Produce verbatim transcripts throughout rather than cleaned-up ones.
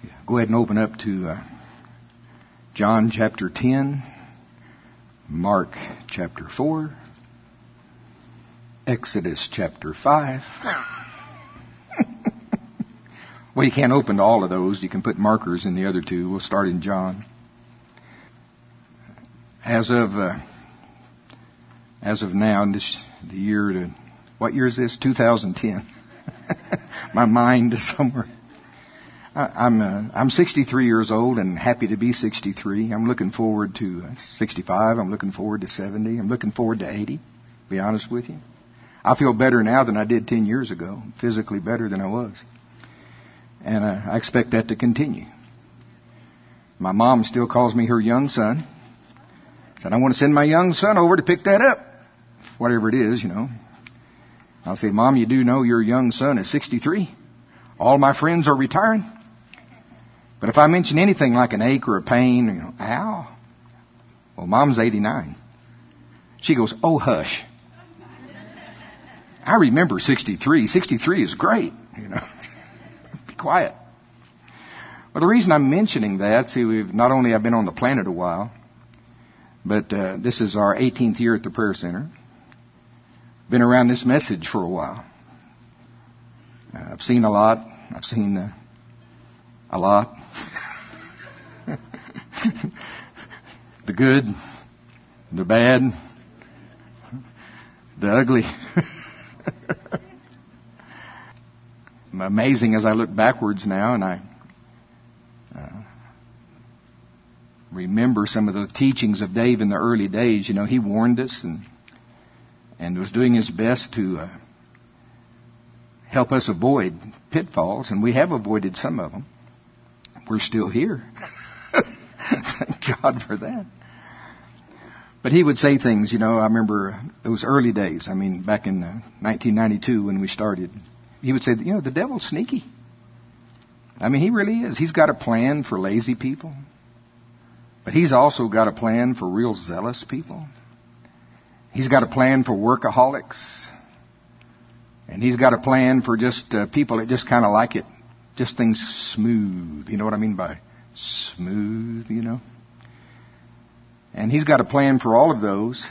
Go ahead and open up to uh, John chapter ten, Mark chapter four, Exodus chapter five. Well, you can't open to all of those. You can put markers in the other two. We'll start in John. As of uh, as of now, in this the year to what year is this? two thousand ten. My mind is somewhere. I, I'm uh, I'm sixty-three years old and happy to be sixty-three. I'm looking forward to uh, sixty-five. I'm looking forward to seventy. I'm looking forward to eighty. To be honest with you, I feel better now than I did ten years ago. Physically better than I was, and uh, I expect that to continue. My mom still calls me her young son. Said I want to send my young son over to pick that up, whatever it is, you know. I'll say, Mom, you do know your young son is sixty-three. All my friends are retiring. But if I mention anything like an ache or a pain, you know, ow. Well, Mom's eighty-nine. She goes, oh, hush. I remember sixty-three. sixty-three is great, you know. Be quiet. Well, the reason I'm mentioning that, see, we've not only I've been on the planet a while, but uh, this is our eighteenth year at the Prayer Center. Been around this message for a while. Uh, I've seen a lot. I've seen uh, a lot. The good, the bad, the ugly. Amazing as I look backwards now and I uh, remember some of the teachings of Dave in the early days. You know, he warned us and and was doing his best to uh, help us avoid pitfalls, and we have avoided some of them. We're still here. Thank God for that. But he would say things, you know, I remember those early days, I mean, back in uh, nineteen ninety-two when we started, he would say, you know, the devil's sneaky. I mean, he really is. He's got a plan for lazy people, but he's also got a plan for real zealous people. He's got a plan for workaholics. And he's got a plan for just uh, people that just kind of like it. Just things smooth. You know what I mean by smooth, you know? And he's got a plan for all of those.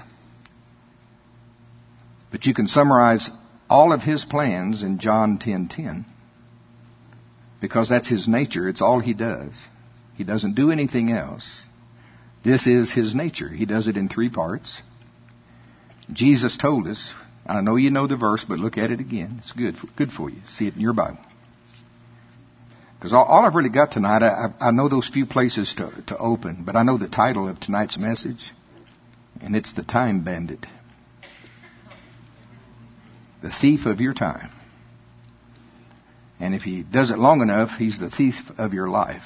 But you can summarize all of his plans in John ten ten. Because that's his nature. It's all he does. He doesn't do anything else. This is his nature. He does it in three parts. Jesus told us, I know you know the verse, but look at it again. It's good for, good for you. See it in your Bible. Because all, all I've really got tonight, I, I know those few places to, to open, but I know the title of tonight's message, and it's The Time Bandit. The thief of your time. And if he does it long enough, he's the thief of your life.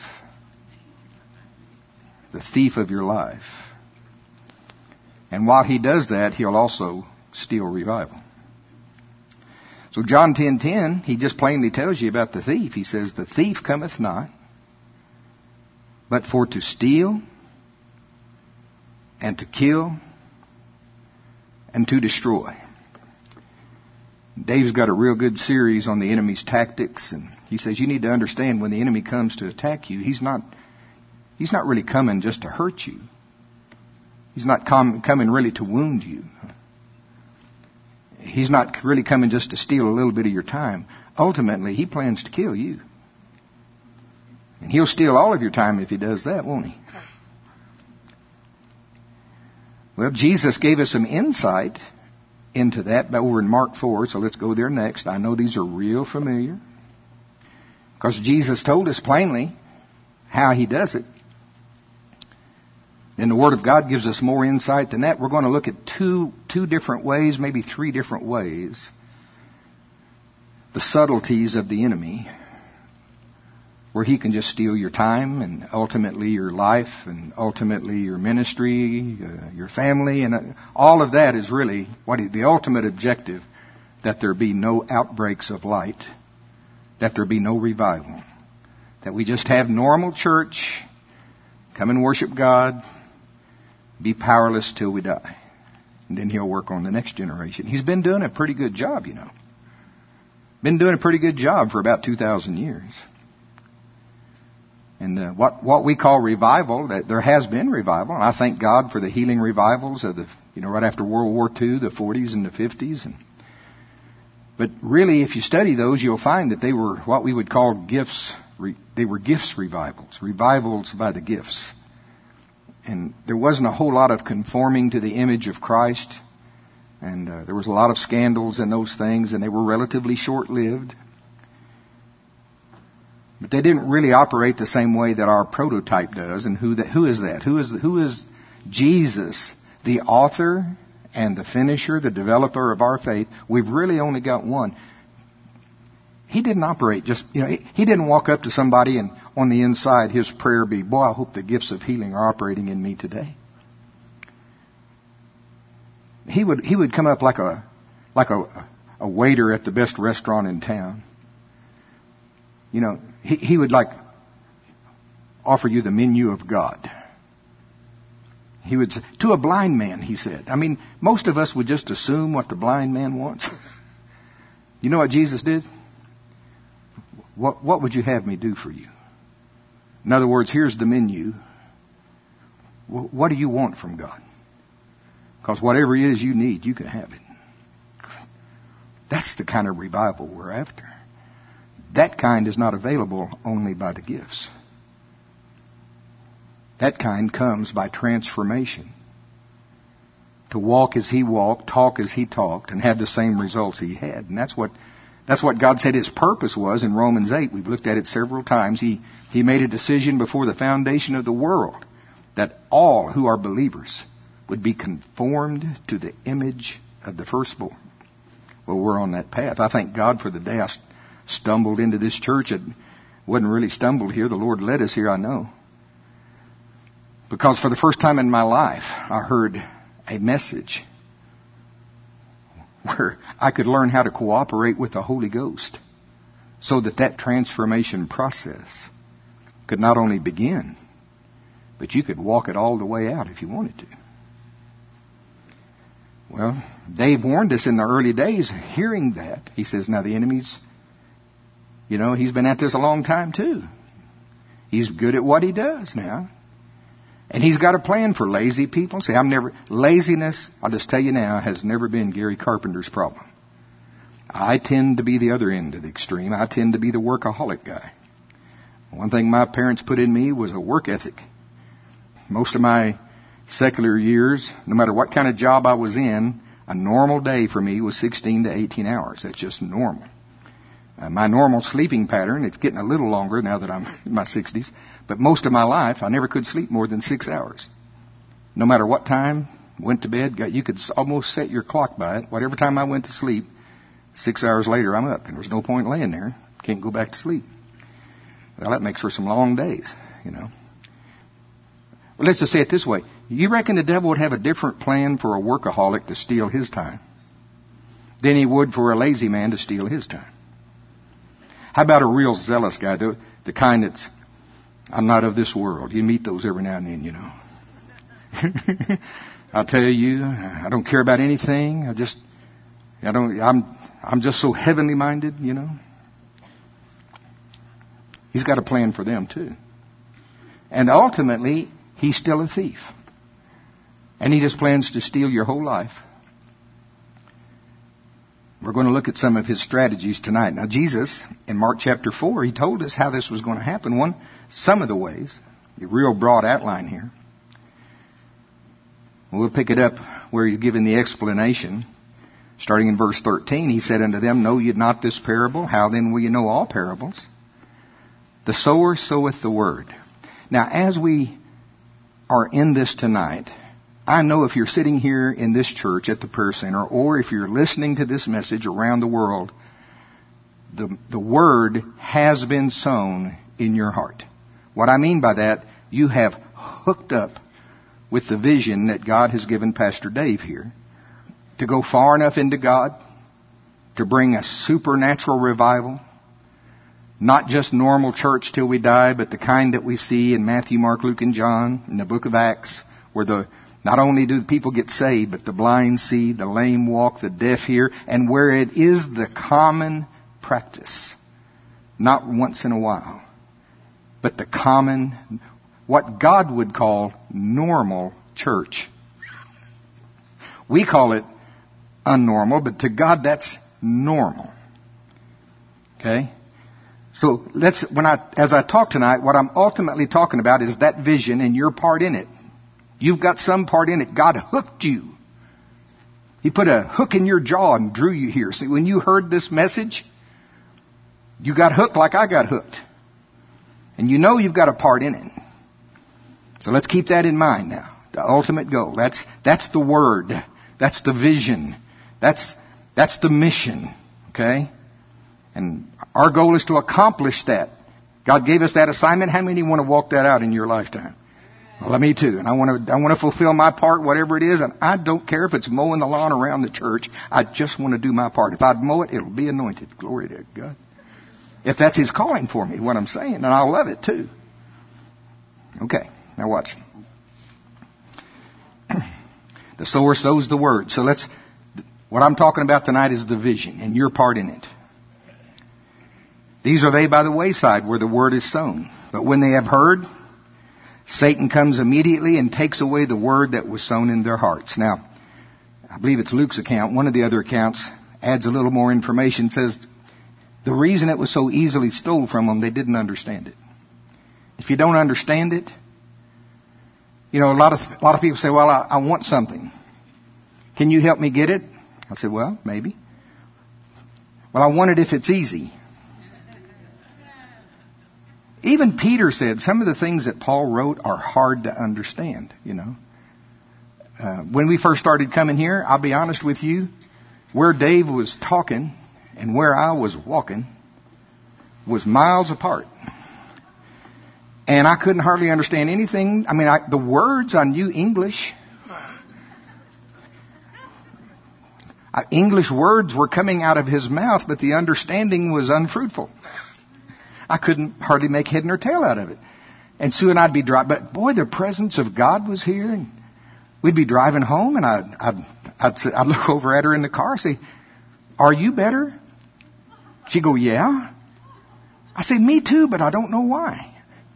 The thief of your life. And while he does that, he'll also steal revival. So John ten ten, he just plainly tells you about the thief. He says, the thief cometh not, but for to steal, and to kill, and to destroy. Dave's got a real good series on the enemy's tactics, and he says you need to understand when the enemy comes to attack you, he's not, he's not really coming just to hurt you. He's not com- coming really to wound you. He's not really coming just to steal a little bit of your time. Ultimately, he plans to kill you. And he'll steal all of your time if he does that, won't he? Well, Jesus gave us some insight into that over in Mark four, so let's go there next. I know these are real familiar. Because Jesus told us plainly how he does it. And the Word of God gives us more insight than that. We're going to look at two two different ways, maybe three different ways, the subtleties of the enemy, where he can just steal your time and ultimately your life and ultimately your ministry, uh, your family, and uh, all of that is really what he, the ultimate objective, that there be no outbreaks of light, that there be no revival, that we just have normal church, come and worship God, be powerless till we die. And then he'll work on the next generation. He's been doing a pretty good job, you know. Been doing a pretty good job for about two thousand years. And uh, what what we call revival, that there has been revival, and I thank God for the healing revivals of the, you know, right after World War Two, the forties and the fifties. And but really, if you study those, you'll find that they were what we would call gifts. Re, they were gifts revivals, revivals by the gifts. And there wasn't a whole lot of conforming to the image of Christ, and uh, there was a lot of scandals in those things, and they were relatively short-lived. But they didn't really operate the same way that our prototype does. And who that? Who is that? Who is who is Jesus, the author and the finisher, the developer of our faith? We've really only got one. He didn't operate just, you know, he, he didn't walk up to somebody and on the inside his prayer be, boy, I hope the gifts of healing are operating in me today. He would he would come up like a like a a waiter at the best restaurant in town. You know, he, he would like offer you the menu of God. He would say, to a blind man, he said. I mean, most of us would just assume what the blind man wants. You know what Jesus did? What, what would you have me do for you? In other words, here's the menu. What do you want from God? Because whatever it is you need, you can have it. That's the kind of revival we're after. That kind is not available only by the gifts. That kind comes by transformation. To walk as he walked, talk as he talked, and have the same results he had. And that's what that's what God said his purpose was in Romans eight. We've looked at it several times. He, he made a decision before the foundation of the world that all who are believers would be conformed to the image of the firstborn. Well, we're on that path. I thank God for the day I stumbled into this church. It wasn't really stumbled here. The Lord led us here, I know. Because for the first time in my life, I heard a message where I could learn how to cooperate with the Holy Ghost so that that transformation process could not only begin, but you could walk it all the way out if you wanted to. Well, Dave warned us in the early days, hearing that. He says, now the enemy's, you know, he's been at this a long time too. He's good at what he does now. And he's got a plan for lazy people. See, I'm never, laziness, I'll just tell you now, has never been Gary Carpenter's problem. I tend to be the other end of the extreme. I tend to be the workaholic guy. One thing my parents put in me was a work ethic. Most of my secular years, no matter what kind of job I was in, a normal day for me was sixteen to eighteen hours. That's just normal. Uh, my normal sleeping pattern, it's getting a little longer now that I'm in my sixties, but most of my life I never could sleep more than six hours. No matter what time, went to bed, got, you could almost set your clock by it. Whatever time I went to sleep, six hours later I'm up, and there's no point laying there. Can't go back to sleep. Well, that makes for some long days, you know. Well, let's just say it this way. You reckon the devil would have a different plan for a workaholic to steal his time than he would for a lazy man to steal his time? How about a real zealous guy, the, the kind that's, I'm not of this world. You meet those every now and then, you know. I'll tell you, I don't care about anything. I just, I don't, I'm, I'm just so heavenly minded, you know. He's got a plan for them too. And ultimately, he's still a thief. And he just plans to steal your whole life. We're going to look at some of his strategies tonight. Now, Jesus, in Mark chapter four, he told us how this was going to happen. One, some of the ways, a real broad outline here. We'll pick it up where he's given the explanation. Starting in verse thirteen, he said unto them, know ye not this parable? How then will you know all parables? The sower soweth the word. Now, as we are in this tonight, I know if you're sitting here in this church at the prayer center, or if you're listening to this message around the world, the, the word has been sown in your heart. What I mean by that, you have hooked up with the vision that God has given Pastor Dave here to go far enough into God to bring a supernatural revival. Not just normal church till we die, but the kind that we see in Matthew, Mark, Luke, and John, in the book of Acts, where the not only do the people get saved, but the blind see, the lame walk, the deaf hear, and where it is the common practice, not once in a while, but the common, what God would call normal church. We call it unnormal, but to God that's normal. Okay? So let's, when I, as I talk tonight, what I'm ultimately talking about is that vision and your part in it. You've got some part in it. God hooked you. He put a hook in your jaw and drew you here. See, when you heard this message, you got hooked like I got hooked. And you know you've got a part in it. So let's keep that in mind now. The ultimate goal. That's, that's the word. That's the vision. That's, that's the mission. Okay? And our goal is to accomplish that. God gave us that assignment. How many want to walk that out in your lifetime? Well, me too. And I want to, I want to fulfill my part, whatever it is. And I don't care if it's mowing the lawn around the church. I just want to do my part. If I'd mow it, it'll be anointed. Glory to God. If that's His calling for me, what I'm saying. And I'll love it too. Okay. Now watch. The sower sows the word. So let's, what I'm talking about tonight is the vision and your part in it. These are they by the wayside where the word is sown. But when they have heard, Satan comes immediately and takes away the word that was sown in their hearts. Now, I believe it's Luke's account. One of the other accounts adds a little more information. Says the reason it was so easily stole from them, they didn't understand it. If you don't understand it, you know, a lot of a lot of people say, well, I, I want something. Can you help me get it? I said, well, maybe. Well, I want it if it's easy. Even Peter said some of the things that Paul wrote are hard to understand, you know. Uh, when we first started coming here, I'll be honest with you, where Dave was talking and where I was walking was miles apart. And I couldn't hardly understand anything. I mean, I, the words, I knew English. I, English words were coming out of his mouth, but the understanding was unfruitful. I couldn't hardly make head nor tail out of it. And Sue and I'd be driving, but boy, the presence of God was here. And we'd be driving home, and I'd, I'd, I'd, say, I'd look over at her in the car and say, are you better? She'd go, yeah. I say, me too, but I don't know why.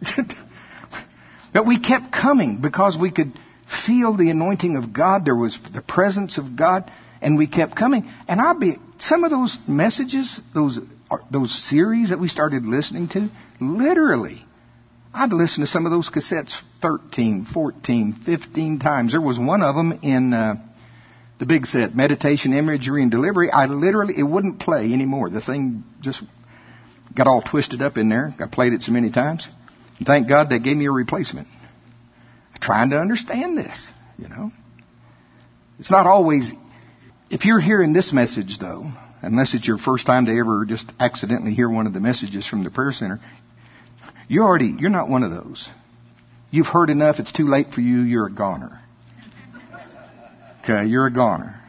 But we kept coming because we could feel the anointing of God. There was the presence of God, and we kept coming. And I'll be, some of those messages, those those series that we started listening to, literally, I'd listen to some of those cassettes thirteen, fourteen, fifteen times. There was one of them in uh, the big set, Meditation, Imagery, and Delivery. I literally, it wouldn't play anymore. The thing just got all twisted up in there. I played it so many times. And thank God they gave me a replacement. I'm trying to understand this, you know. It's not always, if you're hearing this message though, unless it's your first time to ever just accidentally hear one of the messages from the prayer center, you're already, you're not one of those. You've heard enough, it's too late for you, you're a goner. Okay, you're a goner.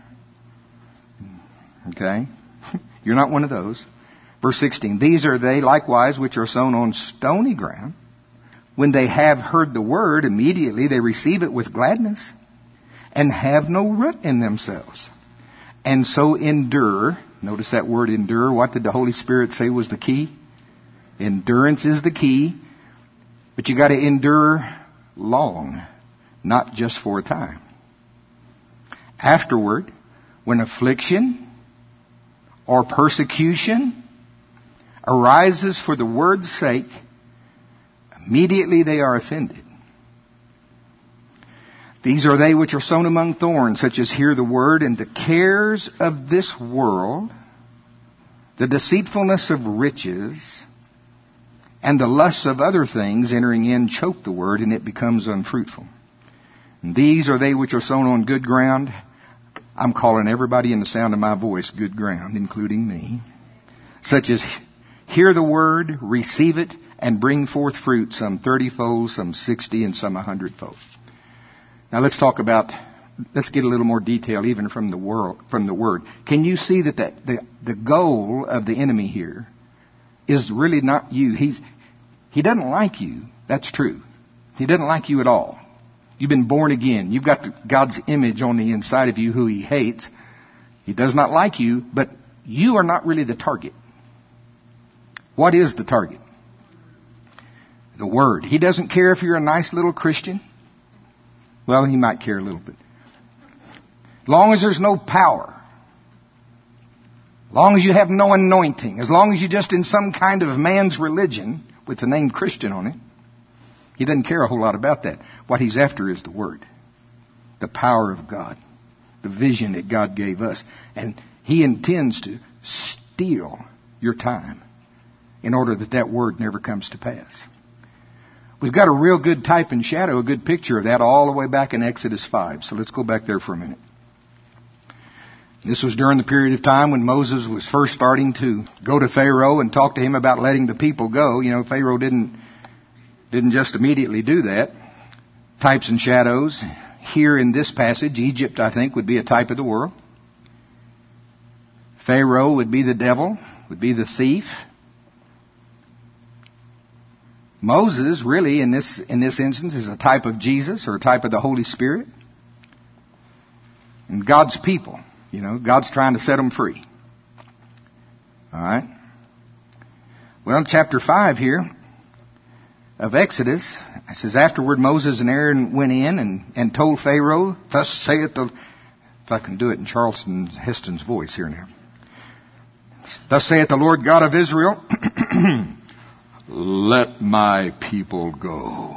Okay? You're not one of those. Verse sixteen, these are they likewise which are sown on stony ground. When they have heard the word, immediately they receive it with gladness and have no root in themselves. And so endure. Notice that word endure. What did the Holy Spirit say was the key? Endurance is the key. But you got to endure long, not just for a time. Afterward, when affliction or persecution arises for the word's sake, immediately they are offended. These are they which are sown among thorns, such as hear the word, and the cares of this world, the deceitfulness of riches, and the lusts of other things entering in choke the word, and it becomes unfruitful. And these are they which are sown on good ground. I'm calling everybody in the sound of my voice good ground, including me. Such as hear the word, receive it, and bring forth fruit, some thirty-fold, some sixty, and some a hundredfold. Now let's talk about, let's get a little more detail even from the world, from the word. Can you see that the, the, the goal of the enemy here is really not you? He's, he doesn't like you. That's true. He doesn't like you at all. You've been born again. You've got the, God's image on the inside of you who He hates. He does not like you, but you are not really the target. What is the target? The Word. He doesn't care if you're a nice little Christian. Well, He might care a little bit. As long as there's no power. As long as you have no anointing. As long as you're just in some kind of man's religion with the name Christian on it. He doesn't care a whole lot about that. What He's after is the Word. The power of God. The vision that God gave us. And He intends to steal your time in order that that Word never comes to pass. We've got a real good type and shadow, a good picture of that all the way back in Exodus five. So let's go back there for a minute. This was during the period of time when Moses was first starting to go to Pharaoh and talk to him about letting the people go. You know, Pharaoh didn't didn't just immediately do that. Types and shadows. Here in this passage, Egypt, I think, would be a type of the world. Pharaoh would be the devil, would be the thief. Moses, really, in this in this instance, is a type of Jesus or a type of the Holy Spirit. And God's people. You know, God's trying to set them free. All right. Well, chapter five here of Exodus, it says, afterward Moses and Aaron went in and, and told Pharaoh, thus saith the... If I can do it in Charleston Heston's voice here now. Thus saith the Lord God of Israel, let my people go,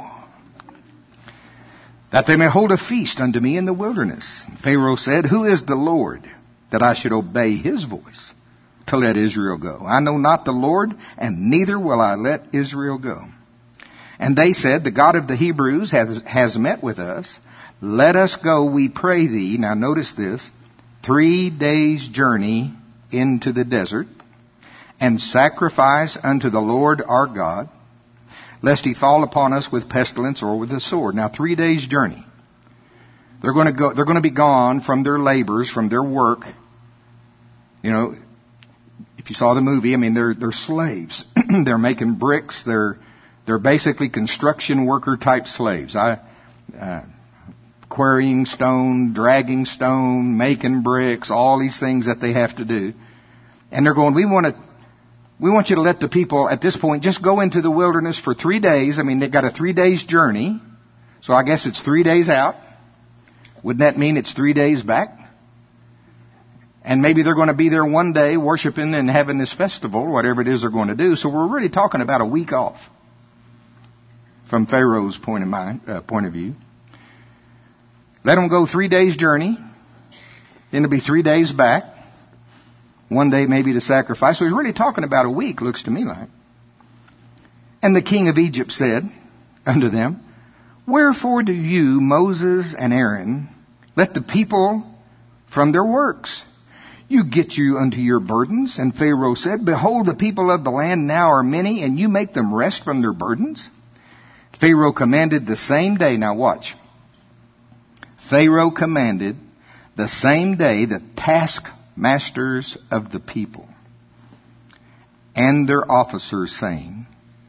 that they may hold a feast unto me in the wilderness. And Pharaoh said, who is the Lord, that I should obey His voice to let Israel go? I know not the Lord, and neither will I let Israel go. And they said, the God of the Hebrews has, has met with us. Let us go, we pray thee. Now notice this, three days' journey into the desert, and sacrifice unto the Lord our God, lest He fall upon us with pestilence or with a sword. Now, three days' journey. They're going to go. They're going to be gone from their labors, from their work. You know, if you saw the movie, I mean, they're they're slaves. They're making bricks. They're they're basically construction worker type slaves. I uh, quarrying stone, dragging stone, making bricks, all these things that they have to do. And they're going, we want to. We want you to let the people at this point just go into the wilderness for three days. I mean, they've got a three days journey. So I guess it's three days out. Wouldn't that mean it's three days back? And maybe they're going to be there one day worshiping and having this festival, whatever it is they're going to do. So we're really talking about a week off from Pharaoh's point of mind, uh, point of view. Let them go three days journey. Then it'll be three days back. One day maybe to sacrifice. So he's really talking about a week, looks to me like. And the king of Egypt said unto them, wherefore do you, Moses and Aaron, let the people from their works? You get you unto your burdens. And Pharaoh said, behold, the people of the land now are many, and you make them rest from their burdens. Pharaoh commanded the same day. Now watch. Pharaoh commanded the same day the task masters of the people and their officers, saying,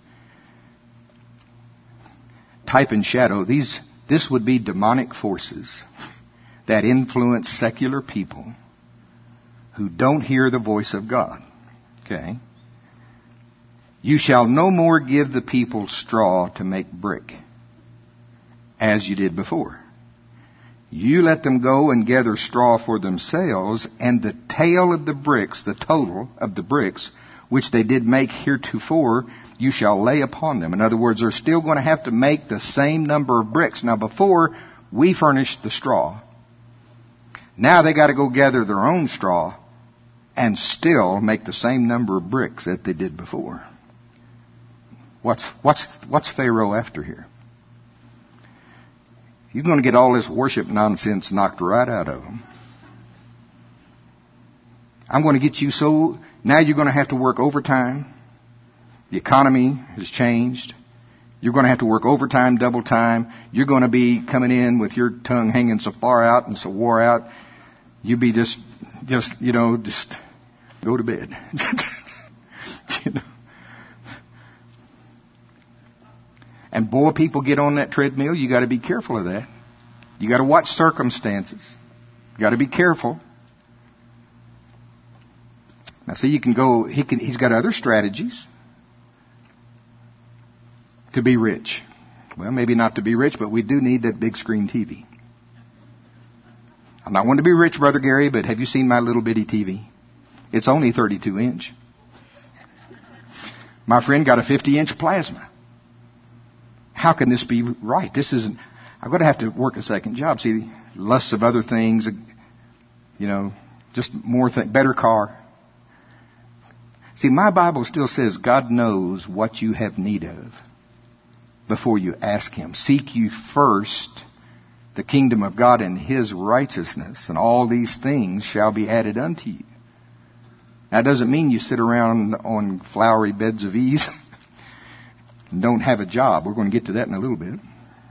type and shadow, these this would be demonic forces that influence secular people who don't hear the voice of God. Okay. You shall no more give the people straw to make brick, as you did before. You let them go and gather straw for themselves, and the tale of the bricks, the total of the bricks, which they did make heretofore, you shall lay upon them. In other words, they're still going to have to make the same number of bricks. Now, before, we furnished the straw. Now they got to go gather their own straw and still make the same number of bricks that they did before. What's, what's, what's Pharaoh after here? You're going to get all this worship nonsense knocked right out of them. I'm going to get you so... Now you're going to have to work overtime. The economy has changed. You're going to have to work overtime, double time. You're going to be coming in with your tongue hanging so far out and so wore out. You be just, just, you know, just go to bed. You know. And boy, people get on that treadmill. You got to be careful of that. You got to watch circumstances. You got to be careful. Now, see, you can go. He can. He's got other strategies. to be rich. Well, maybe not to be rich, but we do need that big screen T V. I'm not wanting to be rich, Brother Gary, but have you seen my little bitty T V? It's only thirty-two inch. My friend got a fifty inch plasma. How can this be right? This isn't, I'm going to have to work a second job. See, lusts of other things, you know, just more, th- better car. See, my Bible still says God knows what you have need of before you ask Him. Seek you first the kingdom of God and His righteousness, and all these things shall be added unto you. That doesn't mean you sit around on flowery beds of ease and don't have a job. We're going to get to that in a little bit.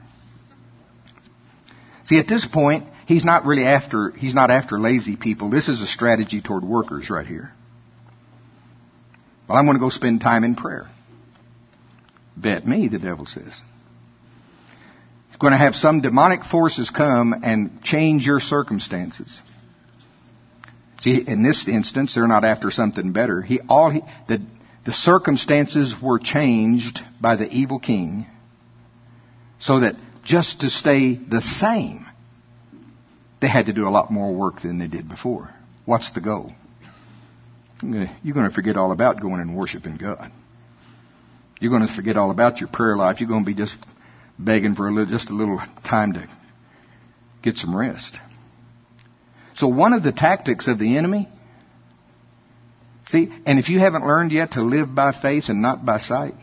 See, at this point, he's not really after, he's not after lazy people. This is a strategy toward workers right here. Well, I'm going to go spend time in prayer. Bet me, the devil says. He's going to have some demonic forces come and change your circumstances. See, in this instance, they're not after something better. He, all he, the, the circumstances were changed by the evil king so that just to stay the same, they had to do a lot more work than they did before. What's the goal? You're going to forget all about going and worshiping God. You're going to forget all about your prayer life. You're going to be just begging for a little, just a little time to get some rest. So one of the tactics of the enemy, see, and if you haven't learned yet to live by faith and not by sight,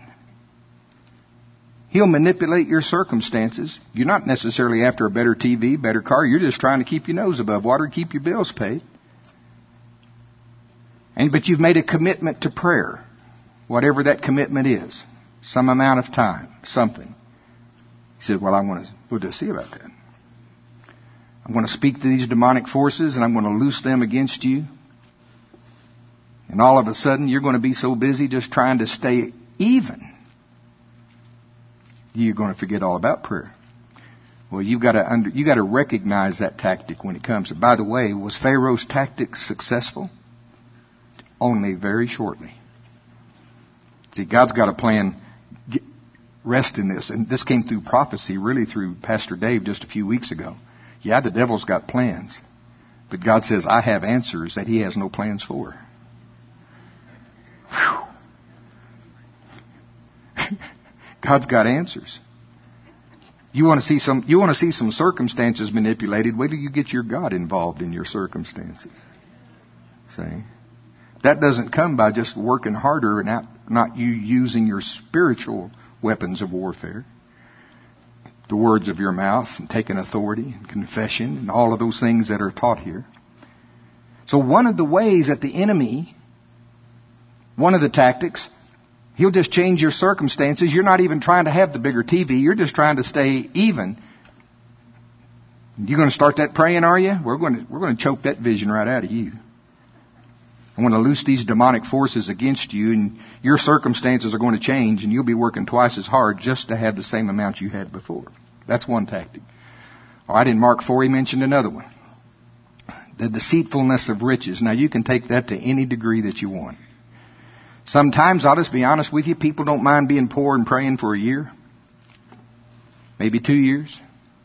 he'll manipulate your circumstances. You're not necessarily after a better T V, better car. You're just trying to keep your nose above water, keep your bills paid. And but you've made a commitment to prayer, whatever that commitment is, some amount of time, something. He said, well, I want to, we'll just see about that. I'm going to speak to these demonic forces and I'm going to loose them against you. And all of a sudden, you're going to be so busy just trying to stay even, you're going to forget all about prayer. Well, you've got to under, you got to recognize that tactic when it comes. And by the way, was Pharaoh's tactic successful? Only very shortly. See, God's got a plan. Get, rest in this. And this came through prophecy, really through Pastor Dave just a few weeks ago. Yeah, the devil's got plans. But God says, I have answers that He has no plans for. God's got answers. You want to see some, you want to see some circumstances manipulated, wait till you get your God involved in your circumstances. See? That doesn't come by just working harder and not, not you using your spiritual weapons of warfare. The words of your mouth and taking authority and confession and all of those things that are taught here. So one of the ways that the enemy, one of the tactics, he'll just change your circumstances. You're not even trying to have the bigger T V. You're just trying to stay even. You're going to start that praying, are you? We're going to, we're going to choke that vision right out of you. I want to loose these demonic forces against you, and your circumstances are going to change, and you'll be working twice as hard just to have the same amount you had before. That's one tactic. All right, in Mark four, he mentioned another one. The deceitfulness of riches. Now, you can take that to any degree that you want. Sometimes, I'll just be honest with you, people don't mind being poor and praying for a year. Maybe two years.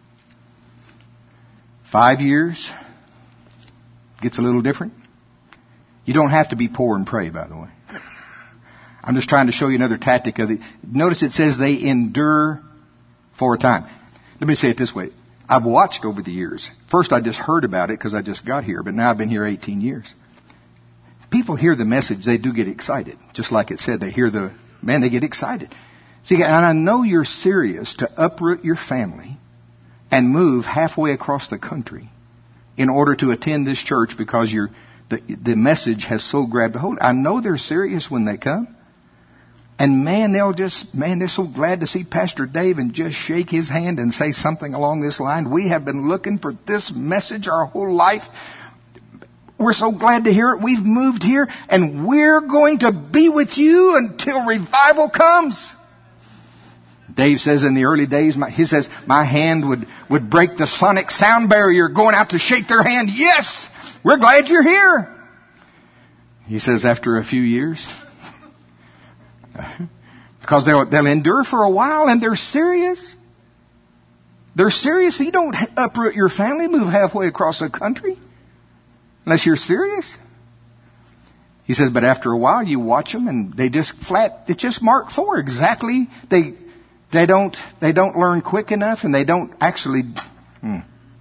Five years. Gets a little different. You don't have to be poor and pray, by the way. I'm just trying to show you another tactic of the. Notice it says they endure for a time. Let me say it this way. I've watched over the years. First, I just heard about it because I just got here, but now I've been here eighteen years. People hear the message, they do get excited. Just like it said, they hear the, man, they get excited. See, and I know you're serious to uproot your family and move halfway across the country in order to attend this church because you're, the, the message has so grabbed a hold. I know they're serious when they come. And man, they'll just, man, they're so glad to see Pastor Dave and just shake his hand and say something along this line. We have been looking for this message our whole life. We're so glad to hear it. We've moved here and we're going to be with you until revival comes. Dave says in the early days, my, he says, my hand would, would break the sonic sound barrier going out to shake their hand. Yes, we're glad you're here. He says after a few years, Because they'll, they'll endure for a while, and they're serious. They're serious. You don't uproot your family, move halfway across the country, unless you're serious. He says, but after a while, you watch them, and they just flat. It's just Mark four exactly. They they don't they don't learn quick enough, and they don't actually. Hmm.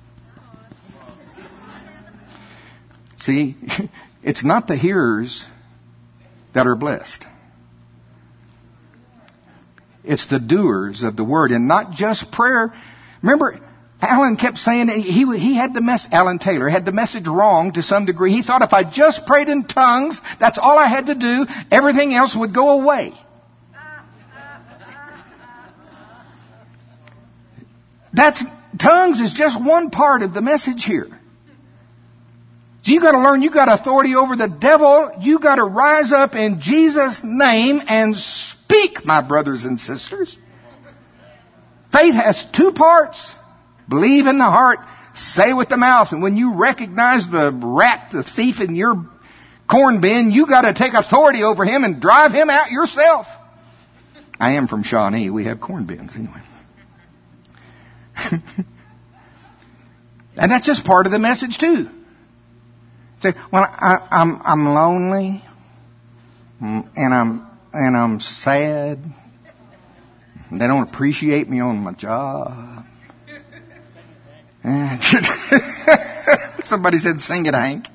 See, it's not the hearers that are blessed. It's the doers of the word, and not just prayer. Remember, Alan kept saying he he had the mess. Alan Taylor had the message wrong to some degree. He thought if I just prayed in tongues, that's all I had to do. Everything else would go away. That's tongues is just one part of the message here. You got to learn. You got authority over the devil. You got to rise up in Jesus' name and speak, my brothers and sisters. Faith has two parts. Believe in the heart, say with the mouth. And when you recognize the rat, the thief in your corn bin, you got to take authority over him and drive him out yourself. I am from Shawnee. We have corn bins anyway. And that's just part of the message too. Say, well, I, I'm I'm lonely, and I'm and I'm sad. They don't appreciate me on my job. Somebody said, "Sing it, Hank."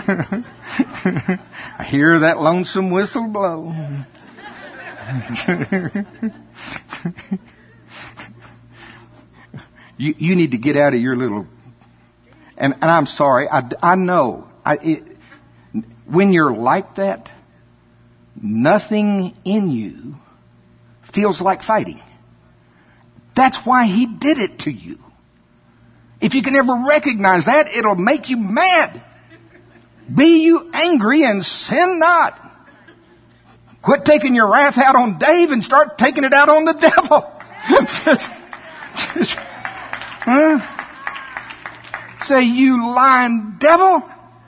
I hear that lonesome whistle blow. you you need to get out of your little. And, and I'm sorry. I I know. I, it, when you're like that, nothing in you feels like fighting. That's why he did it to you. If you can ever recognize that, it'll make you mad. Be you angry and sin not. Quit taking your wrath out on Dave and start taking it out on the devil. Huh? Say, you lying devil.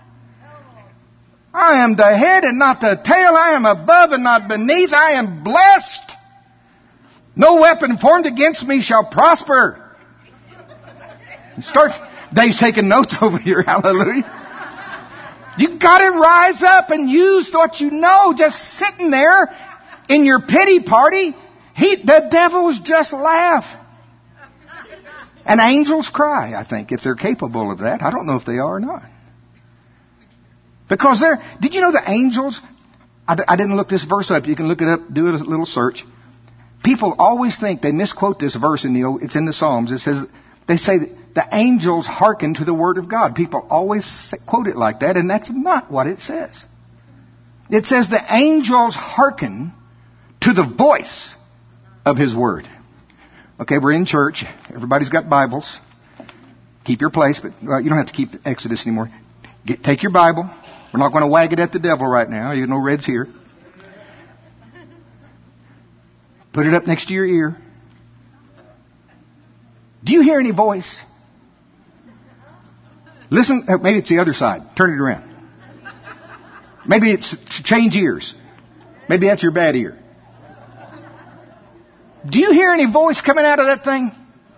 I am the head and not the tail. I am above and not beneath. I am blessed. No weapon formed against me shall prosper. Start. Dave's taking notes over here. Hallelujah. You got to rise up and use what you know. Just sitting there in your pity party, he, the devils just laugh. And angels cry, I think, if they're capable of that. I don't know if they are or not. Because they're, did you know the angels, I, I didn't look this verse up. You can look it up, do a little search. People always think, they misquote this verse in the, it's in the Psalms. It says, they say that the angels hearken to the word of God. People always quote it like that, and that's not what it says. It says the angels hearken to the voice of his word. Okay, we're in church. Everybody's got Bibles. Keep your place, but well, you don't have to keep the Exodus anymore. Get, take your Bible. We're not going to wag it at the devil right now. You know, red's here. Put it up next to your ear. Do you hear any voice? Listen, maybe it's the other side. Turn it around. Maybe it's change ears. Maybe that's your bad ear. Do you hear any voice coming out of that thing?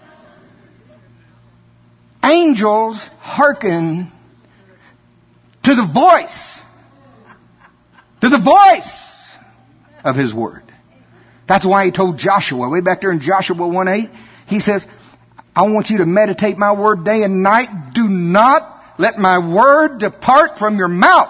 Angels hearken to the voice. To the voice of his word. That's why he told Joshua, way back there in Joshua one eight, he says, I want you to meditate my word day and night. Do not let my word depart from your mouth.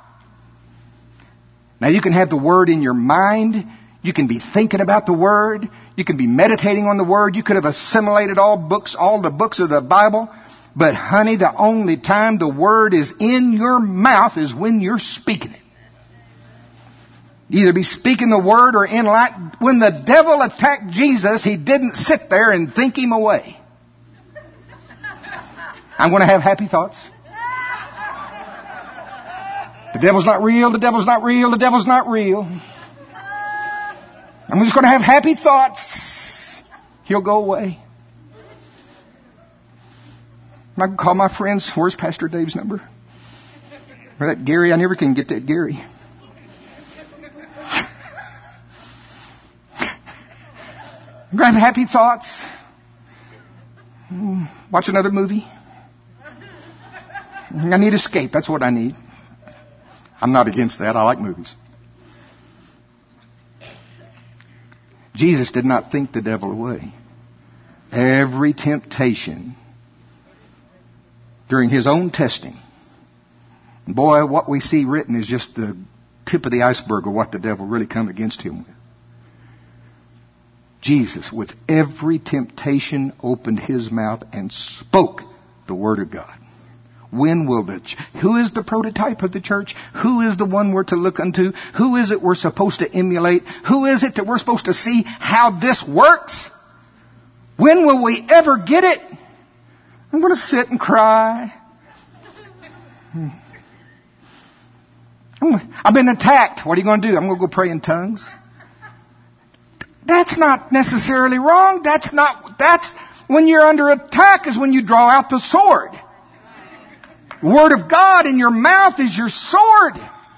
Now you can have the word in your mind. You can be thinking about the word. You can be meditating on the word. You could have assimilated all books, all the books of the Bible. But honey, the only time the word is in your mouth is when you're speaking it. Either be speaking the word or in light. When the devil attacked Jesus, he didn't sit there and think him away. I'm going to have happy thoughts. The devil's not real. The devil's not real. The devil's not real. I'm just going to have happy thoughts. He'll go away. I can call my friends. Where's Pastor Dave's number? Or that Gary. I never can get that Gary. Grab happy thoughts. Watch another movie. I need escape. That's what I need. I'm not against that. I like movies. Jesus did not think the devil away. Every temptation during his own testing. Boy, what we see written is just the tip of the iceberg of what the devil really come against him with. Jesus, with every temptation, opened his mouth and spoke the Word of God. When will the ch- who is the prototype of the church? Who is the one we're to look unto? Who is it we're supposed to emulate? Who is it that we're supposed to see how this works? When will we ever get it? I'm going to sit and cry. I've been attacked. What are you going to do? I'm going to go pray in tongues. That's not necessarily wrong. That's not, that's when you're under attack is when you draw out the sword. The Word of God in your mouth is your sword.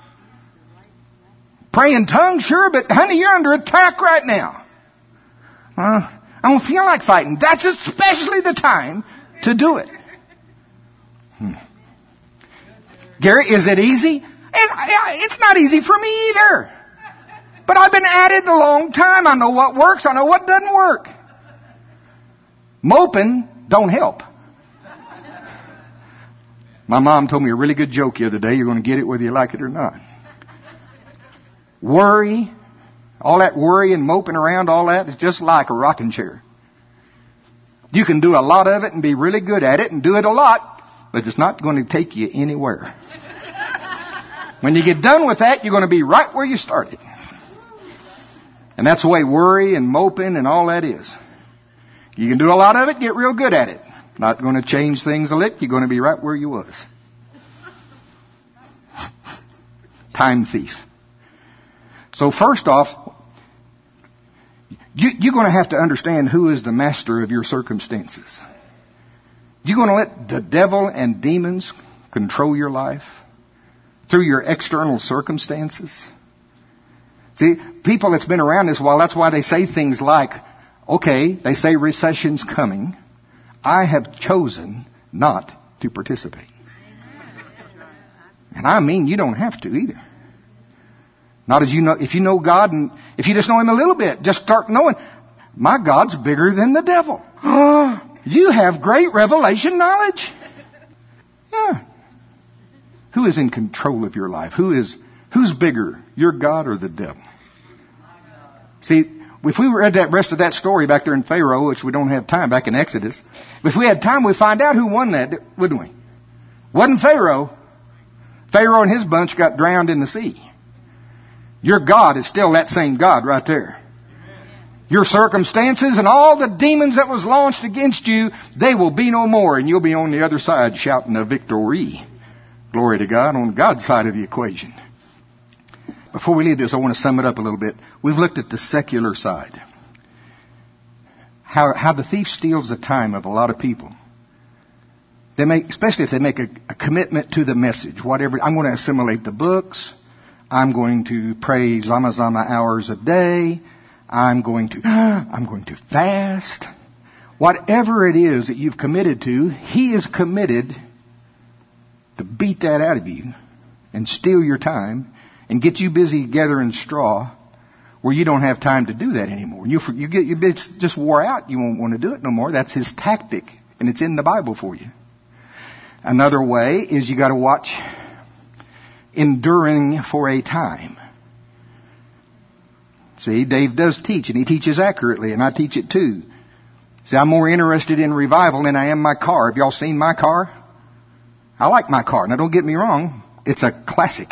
Pray in tongues, sure, but honey, you're under attack right now. Uh, I don't feel like fighting. That's especially the time to do it. Hmm. Gary, is it easy? It's not easy for me either. But I've been at it a long time. I know what works. I know what doesn't work. Moping don't help. My mom told me a really good joke the other day. You're going to get it whether you like it or not. Worry, all that worry and moping around, all that is just like a rocking chair. You can do a lot of it and be really good at it and do it a lot, but it's not going to take you anywhere. When you get done with that, you're going to be right where you started. And that's the way worry and moping and all that is. You can do a lot of it, get real good at it. Not going to change things a lick. You're going to be right where you was. Time thief. So first off, you, you're going to have to understand who is the master of your circumstances. You're going to let the devil and demons control your life through your external circumstances. See, people that's been around this a while, that's why they say things like, okay, they say recession's coming. I have chosen not to participate. And I mean, you don't have to either. Not as you know, if you know God and if you just know Him a little bit, just start knowing, my God's bigger than the devil. You have great revelation knowledge. Yeah. Who is in control of your life? Who is, who's bigger, your God or the devil? See, if we read that rest of that story back there in Pharaoh, which we don't have time, back in Exodus, if we had time, we'd find out who won that, wouldn't we? Wasn't Pharaoh. Pharaoh and his bunch got drowned in the sea. Your God is still that same God right there. Your circumstances and all the demons that was launched against you, they will be no more, and you'll be on the other side shouting a victory. Glory to God, on God's side of the equation. Before we leave this, I want to sum it up a little bit. We've looked at the secular side. How, how the thief steals the time of a lot of people. They make, especially if they make a, a commitment to the message. Whatever, I'm going to assimilate the books. I'm going to pray Zama Zama hours a day. I'm going to, I'm going to fast. Whatever it is that you've committed to, he is committed to beat that out of you and steal your time and get you busy gathering straw where you don't have time to do that anymore. You, you get, you just wore out. You won't want to do it no more. That's his tactic, and it's in the Bible for you. Another way is you got to watch enduring for a time. See, Dave does teach, and he teaches accurately, and I teach it too. See, I'm more interested in revival than I am my car. Have y'all seen my car? I like my car. Now, don't get me wrong. It's a classic.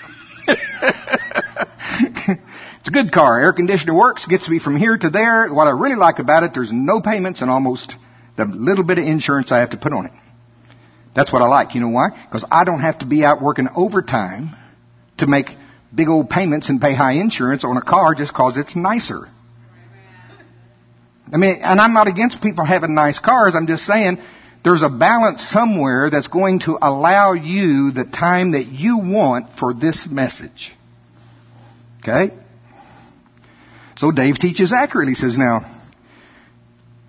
It's a good car. Air conditioner works, gets me from here to there. What I really like about it, there's no payments and almost the little bit of insurance I have to put on it. That's what I like. You know why? Because I don't have to be out working overtime to make big old payments and pay high insurance on a car just because it's nicer. I mean, and I'm not against people having nice cars. I'm just saying there's a balance somewhere that's going to allow you the time that you want for this message. Okay? So Dave teaches accurately. He says, now,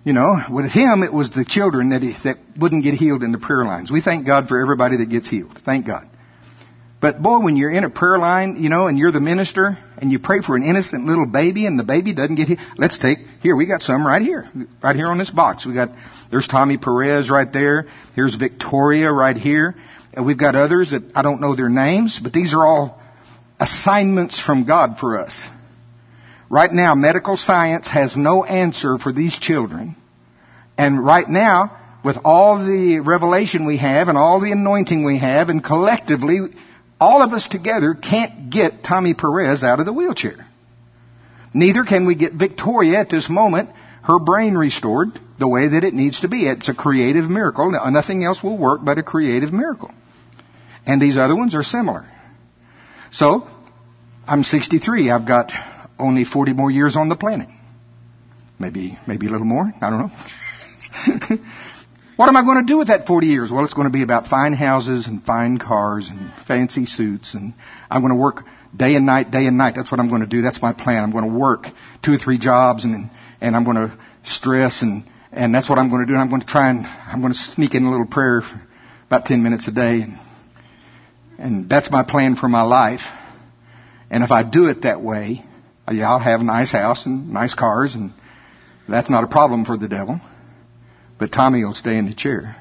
You know, with him, it was the children that, he, that wouldn't get healed in the prayer lines. We thank God for everybody that gets healed. Thank God. But boy, when you're in a prayer line, you know, and you're the minister, and you pray for an innocent little baby, and the baby doesn't get healed. Let's take, here, we got some right here. Right here on this box. We got, there's Tommy Perez right there. Here's Victoria right here. And we've got others that I don't know their names, but these are all assignments from God for us. Right now, medical science has no answer for these children. And right now, with all the revelation we have and all the anointing we have, and collectively, all of us together can't get Tommy Perez out of the wheelchair. Neither can we get Victoria at this moment, her brain restored the way that it needs to be. It's a creative miracle. Nothing else will work but a creative miracle. And these other ones are similar. So, I'm sixty-three. I've got only forty more years on the planet. Maybe, maybe a little more. I don't know. What am I going to do with that forty years? Well, it's going to be about fine houses and fine cars and fancy suits. And I'm going to work day and night, day and night. That's what I'm going to do. That's my plan. I'm going to work two or three jobs and, and I'm going to stress and, and that's what I'm going to do. And I'm going to try and, I'm going to sneak in a little prayer for about ten minutes a day. And, and that's my plan for my life. And if I do it that way, yeah, I'll have a nice house and nice cars, and that's not a problem for the devil. But Tommy will stay in the chair.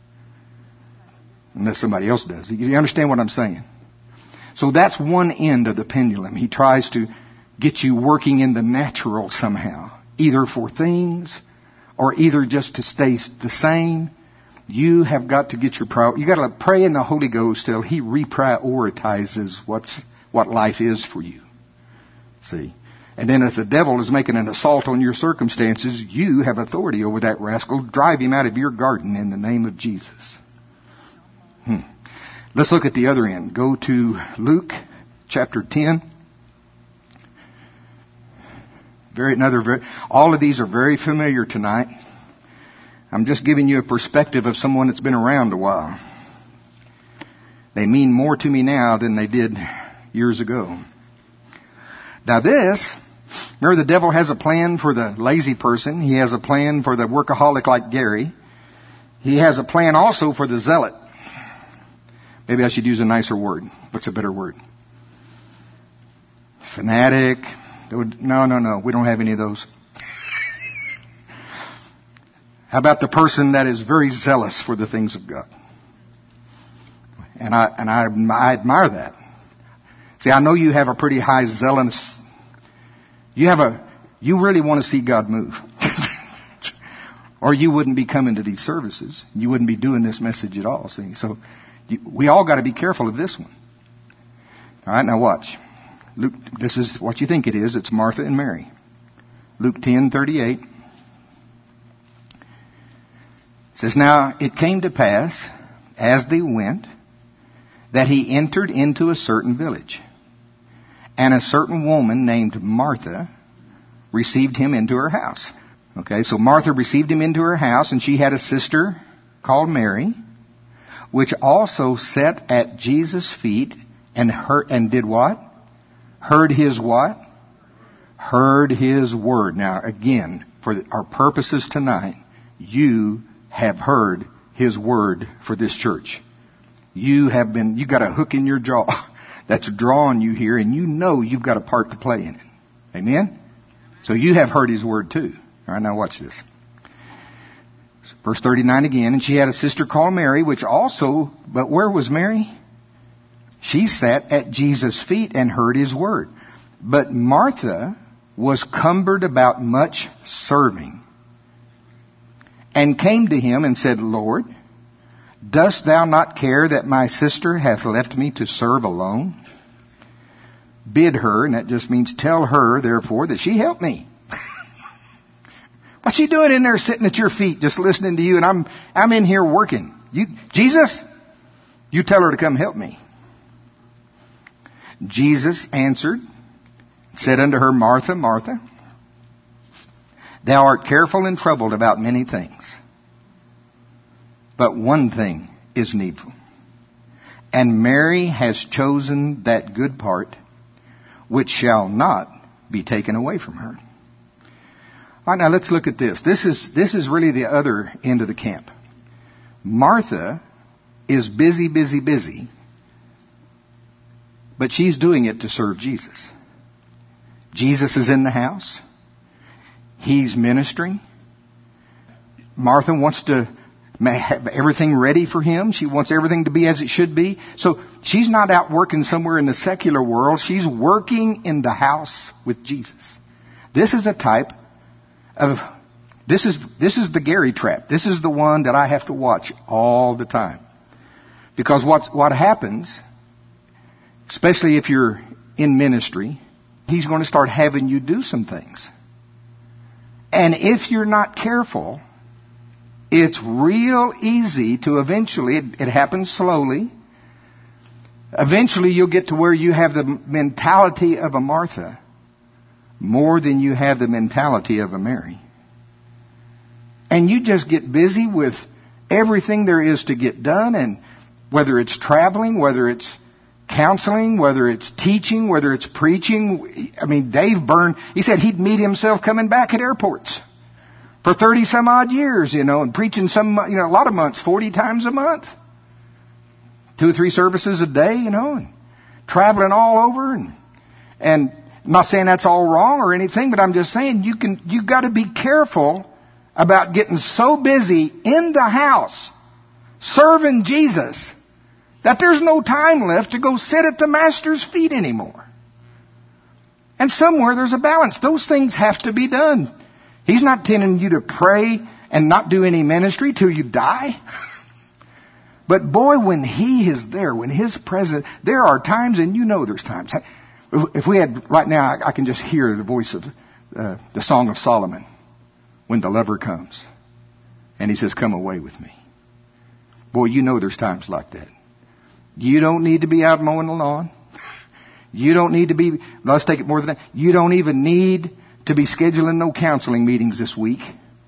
Unless somebody else does. You understand what I'm saying? So that's one end of the pendulum. He tries to get you working in the natural somehow. Either for things, or either just to stay the same. You have got to get your priority. You got to pray in the Holy Ghost till He reprioritizes what's what life is for you. See? And then if the devil is making an assault on your circumstances, you have authority over that rascal. Drive him out of your garden in the name of Jesus. Hmm. Let's look at the other end. Go to Luke chapter ten. Very, another very, all of these are very familiar tonight. I'm just giving you a perspective of someone that's been around a while. They mean more to me now than they did years ago. Now this, remember the devil has a plan for the lazy person. He has a plan for the workaholic like Gary. He has a plan also for the zealot. Maybe I should use a nicer word. What's a better word? Fanatic. No, no, no. We don't have any of those. How about the person that is very zealous for the things of God? And I, and I, I admire that. See, I know you have a pretty high zealous. You have a, you really want to see God move. Or you wouldn't be coming to these services. You wouldn't be doing this message at all. See, so you, we all got to be careful of this one. All right, now watch. Luke, this is what you think it is. It's Martha and Mary. Luke ten thirty-eight. It says, now it came to pass, as they went, that he entered into a certain village. And a certain woman named Martha received him into her house. Okay, so Martha received him into her house, and she had a sister called Mary, which also sat at Jesus' feet and heard, and did what? Heard his what? Heard his word. Now again, for our purposes tonight, you have heard his word for this church. You have been, you got a hook in your jaw that's drawing you here, and you know you've got a part to play in it. Amen? So you have heard his word too. All right, now watch this. Verse thirty-nine again, and she had a sister called Mary, which also, but where was Mary? She sat at Jesus' feet and heard his word. But Martha was cumbered about much serving, and came to him and said, Lord, dost thou not care that my sister hath left me to serve alone? Bid her, and that just means tell her, therefore, that she help me. What's she doing in there sitting at your feet just listening to you, and I'm I'm in here working? You, Jesus, you tell her to come help me. Jesus answered, said unto her, Martha, Martha, thou art careful and troubled about many things. But one thing is needful. And Mary has chosen that good part, which shall not be taken away from her. All right, now let's look at this. This is, this is really the other end of the camp. Martha is busy, busy, busy, but she's doing it to serve Jesus. Jesus is in the house. He's ministering. Martha wants to have everything ready for him. She wants everything to be as it should be. So she's not out working somewhere in the secular world. She's working in the house with Jesus. This is a type of, this is, this is the Gary trap. This is the one that I have to watch all the time. Because what's, what happens, especially if you're in ministry, he's going to start having you do some things. And if you're not careful, it's real easy to eventually, it, it happens slowly, eventually you'll get to where you have the mentality of a Martha more than you have the mentality of a Mary. And you just get busy with everything there is to get done, and whether it's traveling, whether it's counseling, whether it's teaching, whether it's preaching. I mean, Dave Byrne, he said he'd meet himself coming back at airports for thirty some odd years, you know, and preaching some, you know, a lot of months, forty times a month. Two or three services a day, you know, and traveling all over. And, and I'm not saying that's all wrong or anything, but I'm just saying you can, you got to be careful about getting so busy in the house serving Jesus that there's no time left to go sit at the Master's feet anymore. And somewhere there's a balance. Those things have to be done. He's not telling you to pray and not do any ministry till you die. But boy, when He is there, when His presence, there are times, and you know there's times. If we had, right now, I can just hear the voice of uh, the Song of Solomon when the lover comes. And he says, come away with me. Boy, you know there's times like that. You don't need to be out mowing the lawn. You don't need to be, let's take it more than that. You don't even need to be scheduling no counseling meetings this week.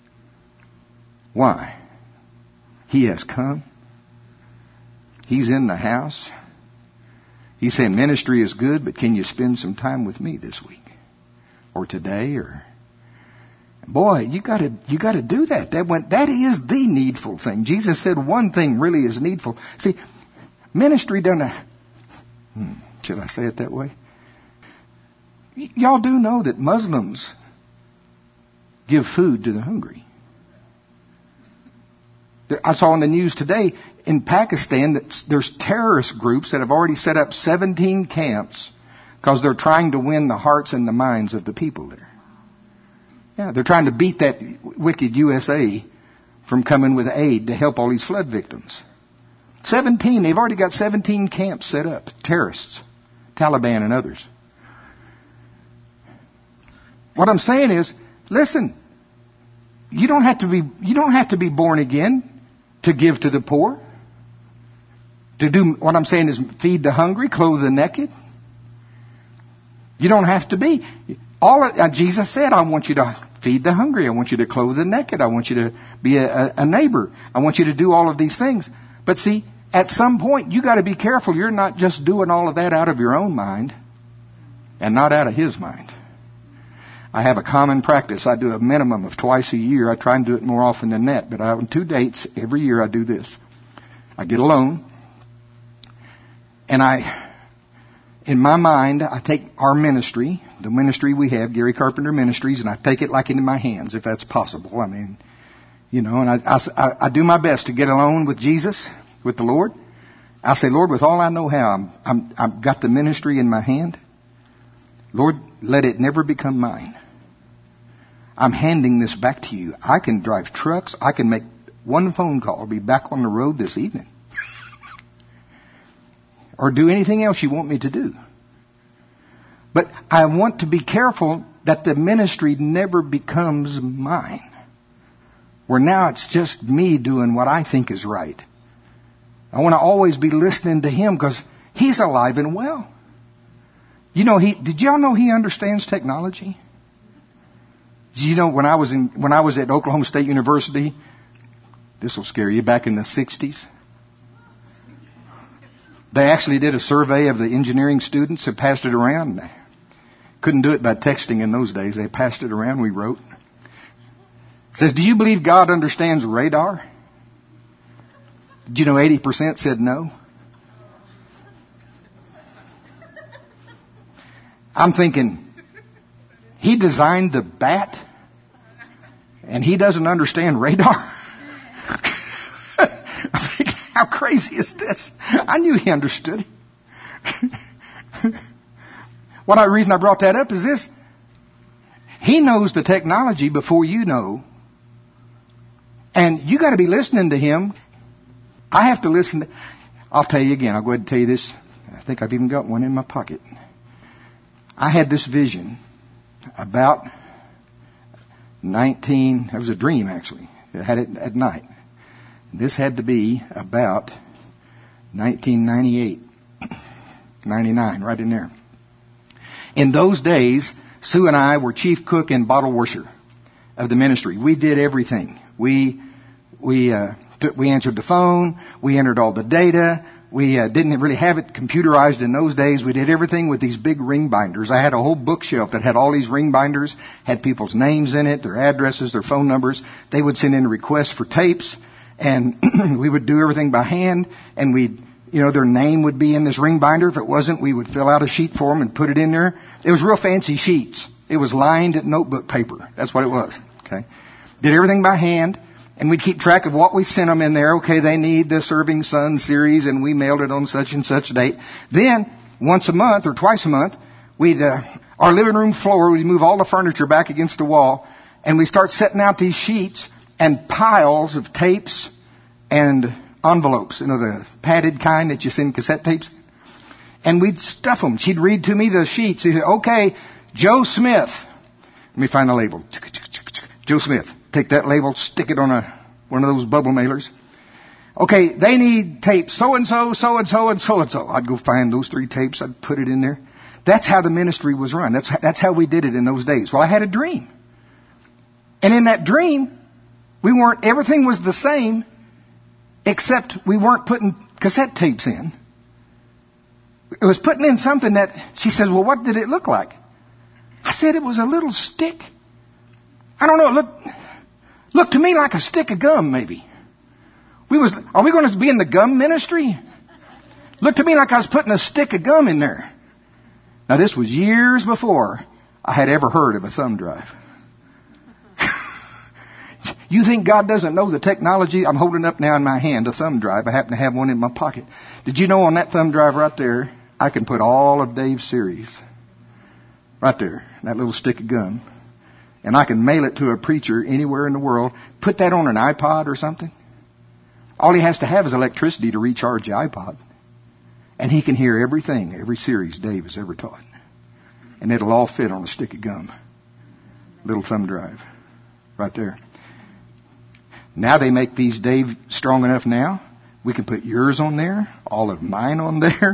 Why? He has come. He's in the house. He's saying ministry is good, but can you spend some time with me this week? Or today? Or boy, you gotta, you gotta do that. That went, that is the needful thing. Jesus said one thing really is needful. See, ministry doesn't, hmm, should I say it that way? Y- y'all do know that Muslims give food to the hungry. I saw on the news today in Pakistan that there's terrorist groups that have already set up seventeen camps because they're trying to win the hearts and the minds of the people there. Yeah, they're trying to beat that wicked U S A from coming with aid to help all these flood victims. seventeen, they've already got seventeen camps set up. Terrorists, Taliban and others. What I'm saying is, listen, you don't have to be, you don't have to be born again to give to the poor. To do, what I'm saying is feed the hungry, clothe the naked. You don't have to be. All of, uh, Jesus said, I want you to feed the hungry. I want you to clothe the naked. I want you to be a, a neighbor. I want you to do all of these things. But see, at some point, you got to be careful. You're not just doing all of that out of your own mind and not out of His mind. I have a common practice. I do a minimum of twice a year. I try and do it more often than that. But I, on two dates, every year I do this. I get alone. And I, in my mind, I take our ministry, the ministry we have, Gary Carpenter Ministries, and I take it like into my hands, if that's possible. I mean, you know, and I, I, I do my best to get alone with Jesus, with the Lord. I say, Lord, with all I know how, I'm, I'm, I've got the ministry in my hand. Lord, let it never become mine. I'm handing this back to you. I can drive trucks. I can make one phone call, be back on the road this evening. Or do anything else you want me to do. But I want to be careful that the ministry never becomes mine. Where now it's just me doing what I think is right. I want to always be listening to Him because He's alive and well. You know, he did y'all know He understands technology? Did you know when I was in when I was at Oklahoma State University, this will scare you, back in the sixties, they actually did a survey of the engineering students and passed it around. Couldn't do it by texting in those days. They passed it around. We wrote. It says, do you believe God understands radar? Did you know eighty percent said no? I'm thinking, He designed the bat and He doesn't understand radar? I'm thinking, how crazy is this? I knew He understood it. What the reason I brought that up is this. He knows the technology before you know. And you got to be listening to Him. I have to listen to, I'll tell you again. I'll go ahead and tell you this. I think I've even got one in my pocket. I had this vision about nineteen, it was a dream actually. I had it at night. This had to be about nineteen ninety-eight, ninety-nine, right in there. In those days, Sue and I were chief cook and bottle washer of the ministry. We did everything. We, we, uh, took, we answered the phone. We entered all the data. We uh, didn't really have it computerized in those days. We did everything with these big ring binders. I had a whole bookshelf that had all these ring binders, had people's names in it, their addresses, their phone numbers. They would send in requests for tapes, and we would do everything by hand, and we'd, you know, their name would be in this ring binder. If it wasn't, we would fill out a sheet for them and put it in there. It was real fancy sheets. It was lined notebook paper. That's what it was. Okay. Did everything by hand. And we'd keep track of what we sent them in there. Okay, they need the Serving Son series, and we mailed it on such and such date. Then, once a month or twice a month, we'd, uh, our living room floor, we'd move all the furniture back against the wall, and we start setting out these sheets and piles of tapes and envelopes, you know, the padded kind that you send cassette tapes. And we'd stuff them. She'd read to me the sheets. She'd say, okay, Joe Smith. Let me find the label. Joe Smith. Take that label, stick it on a one of those bubble mailers. Okay, they need tapes so-and-so, so-and-so, and so-and-so. I'd go find those three tapes. I'd put it in there. That's how the ministry was run. That's, that's how we did it in those days. Well, I had a dream. And in that dream, we weren't, everything was the same, except we weren't putting cassette tapes in. It was putting in something that, she says, well, what did it look like? I said, it was a little stick. I don't know, it looked... Looked to me like a stick of gum, maybe. We was, are we going to be in the gum ministry? Looked to me like I was putting a stick of gum in there. Now, this was years before I had ever heard of a thumb drive. You think God doesn't know the technology? I'm holding up now in my hand a thumb drive. I happen to have one in my pocket. Did you know on that thumb drive right there, I can put all of Dave's series? Right there, that little stick of gum. And I can mail it to a preacher anywhere in the world. Put that on an iPod or something. All he has to have is electricity to recharge the iPod. And he can hear everything, every series Dave has ever taught. And it'll all fit on a stick of gum. Little thumb drive. Right there. Now they make these, Dave, strong enough now. We can put yours on there. All of mine on there.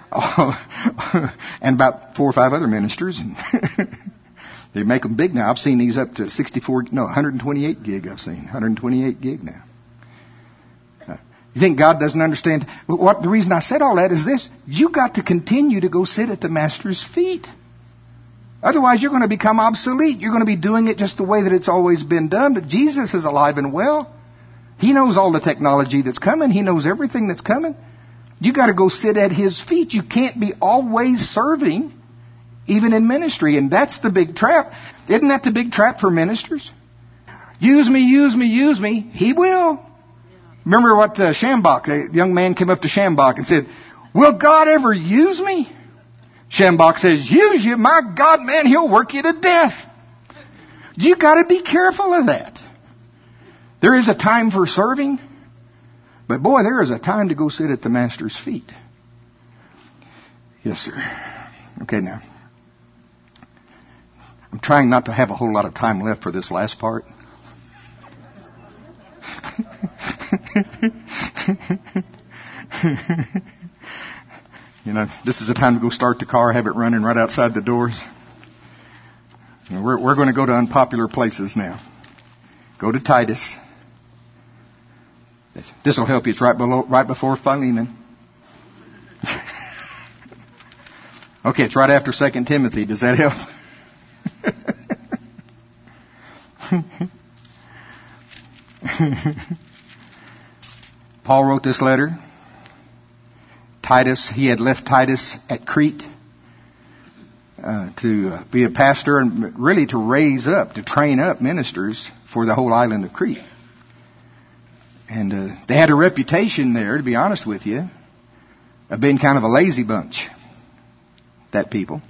And about four or five other ministers. They make them big now. I've seen these up to sixty-four, no, one hundred twenty-eight gig I've seen. one hundred twenty-eight gig now. Uh, you think God doesn't understand? What the reason I said all that is this. You got to continue to go sit at the Master's feet. Otherwise, you're going to become obsolete. You're going to be doing it just the way that it's always been done. But Jesus is alive and well. He knows all the technology that's coming. He knows everything that's coming. You got to go sit at His feet. You can't be always serving. Even in ministry, and that's the big trap. Isn't that the big trap for ministers? Use me, use me, use me. He will. Remember what uh, Shambach, a young man came up to Shambach and said, will God ever use me? Shambach says, use you? My God, man, He'll work you to death. You got to be careful of that. There is a time for serving, but boy, there is a time to go sit at the Master's feet. Yes, sir. Okay, now. I'm trying not to have a whole lot of time left for this last part. You know, this is the time to go start the car, have it running right outside the doors. You know, we're we're going to go to unpopular places now. Go to Titus. This will help you. It's right below, right before Philemon. Okay, it's right after Second Timothy. Does that help? Paul wrote this letter. Titus, he had left Titus at Crete uh, to uh, be a pastor and really to raise up, to train up ministers for the whole island of Crete. And uh, they had a reputation there, to be honest with you, of being kind of a lazy bunch, that people.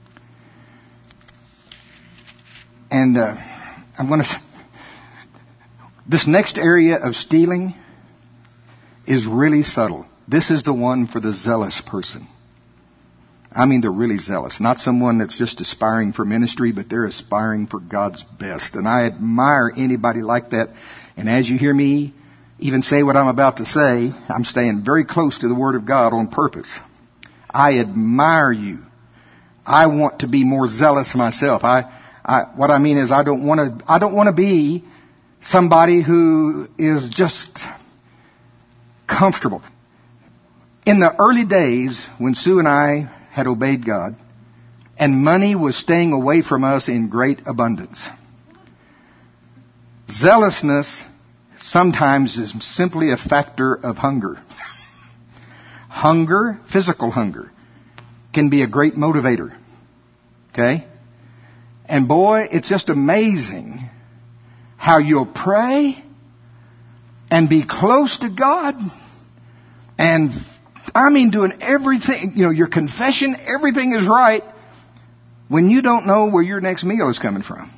And uh, I'm going to... This next area of stealing is really subtle. This is the one for the zealous person. I mean, they're really zealous. Not someone that's just aspiring for ministry, but they're aspiring for God's best. And I admire anybody like that. And as you hear me even say what I'm about to say, I'm staying very close to the Word of God on purpose. I admire you. I want to be more zealous myself. I, I what I mean is I don't want to, I don't want to be somebody who is just comfortable. In the early days, when Sue and I had obeyed God, and money was staying away from us in great abundance, zealousness sometimes is simply a factor of hunger. Hunger, physical hunger, can be a great motivator. Okay? And boy, it's just amazing how you'll pray and be close to God and I mean doing everything, you know, your confession, everything is right when you don't know where your next meal is coming from.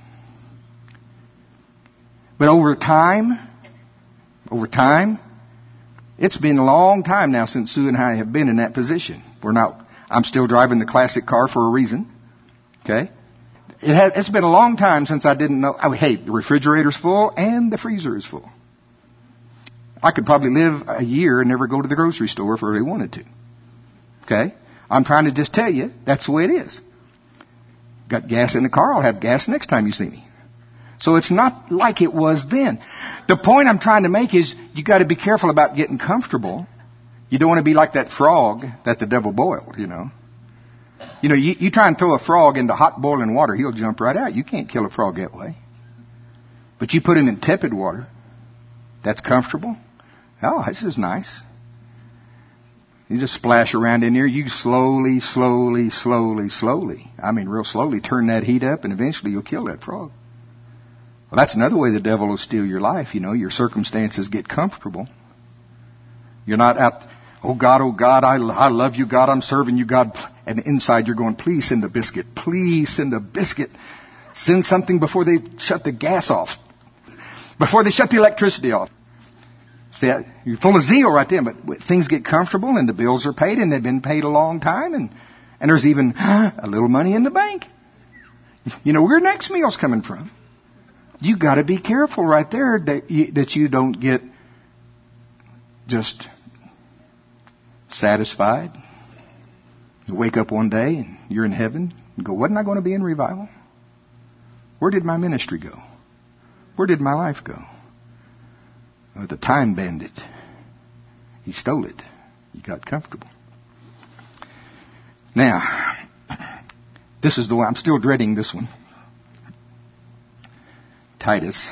But over time, over time, it's been a long time now since Sue and I have been in that position. We're not, I'm still driving the classic car for a reason. Okay? It has, it's been a long time since I didn't know, oh, hey, the refrigerator's full and the freezer is full. I could probably live a year and never go to the grocery store if I really wanted to. Okay? I'm trying to just tell you, that's the way it is. Got gas in the car, I'll have gas next time you see me. So it's not like it was then. The point I'm trying to make is you got to be careful about getting comfortable. You don't want to be like that frog that the devil boiled, you know. You know, you, you try and throw a frog into hot boiling water, he'll jump right out. You can't kill a frog that way. But you put him in tepid water, that's comfortable. Oh, this is nice. You just splash around in there. You slowly, slowly, slowly, slowly, I mean real slowly, turn that heat up and eventually you'll kill that frog. Well, that's another way the devil will steal your life. You know, your circumstances get comfortable. You're not out, oh God, oh God, I, I love you, God, I'm serving you, God. And inside you're going, please send a biscuit. Please send a biscuit. Send something before they shut the gas off. Before they shut the electricity off. See, you're full of zeal right there, but things get comfortable and the bills are paid and they've been paid a long time and, and there's even a little money in the bank. You know where your next meal's coming from. You got to be careful right there that you, that you don't get just satisfied. You wake up one day and you're in heaven and go, wasn't I going to be in revival? Where did my ministry go? Where did my life go? Uh, the time bandit. He stole it. He got comfortable. Now, this is the one. I'm still dreading this one. Titus.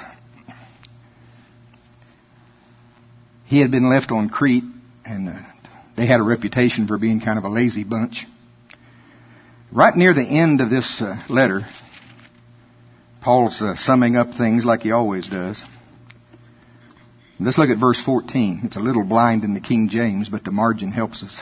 He had been left on Crete, and uh, they had a reputation for being kind of a lazy bunch. Right near the end of this uh, letter, Paul's uh, summing up things like he always does. Let's look at verse fourteen. It's a little blind in the King James, but the margin helps us.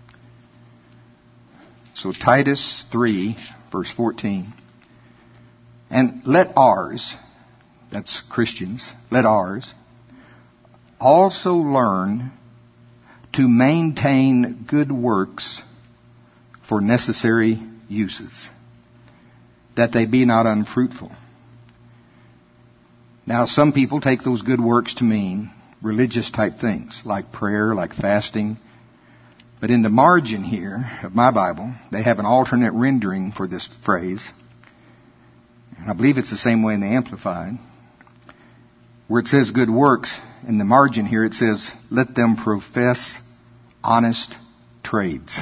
So Titus three, verse fourteen. And let ours, that's Christians, let ours also learn to maintain good works for necessary uses, that they be not unfruitful. Now, some people take those good works to mean religious type things, like prayer, like fasting. But in the margin here of my Bible, they have an alternate rendering for this phrase. And I believe it's the same way in the Amplified. Where it says good works, in the margin here it says, let them profess honest trades.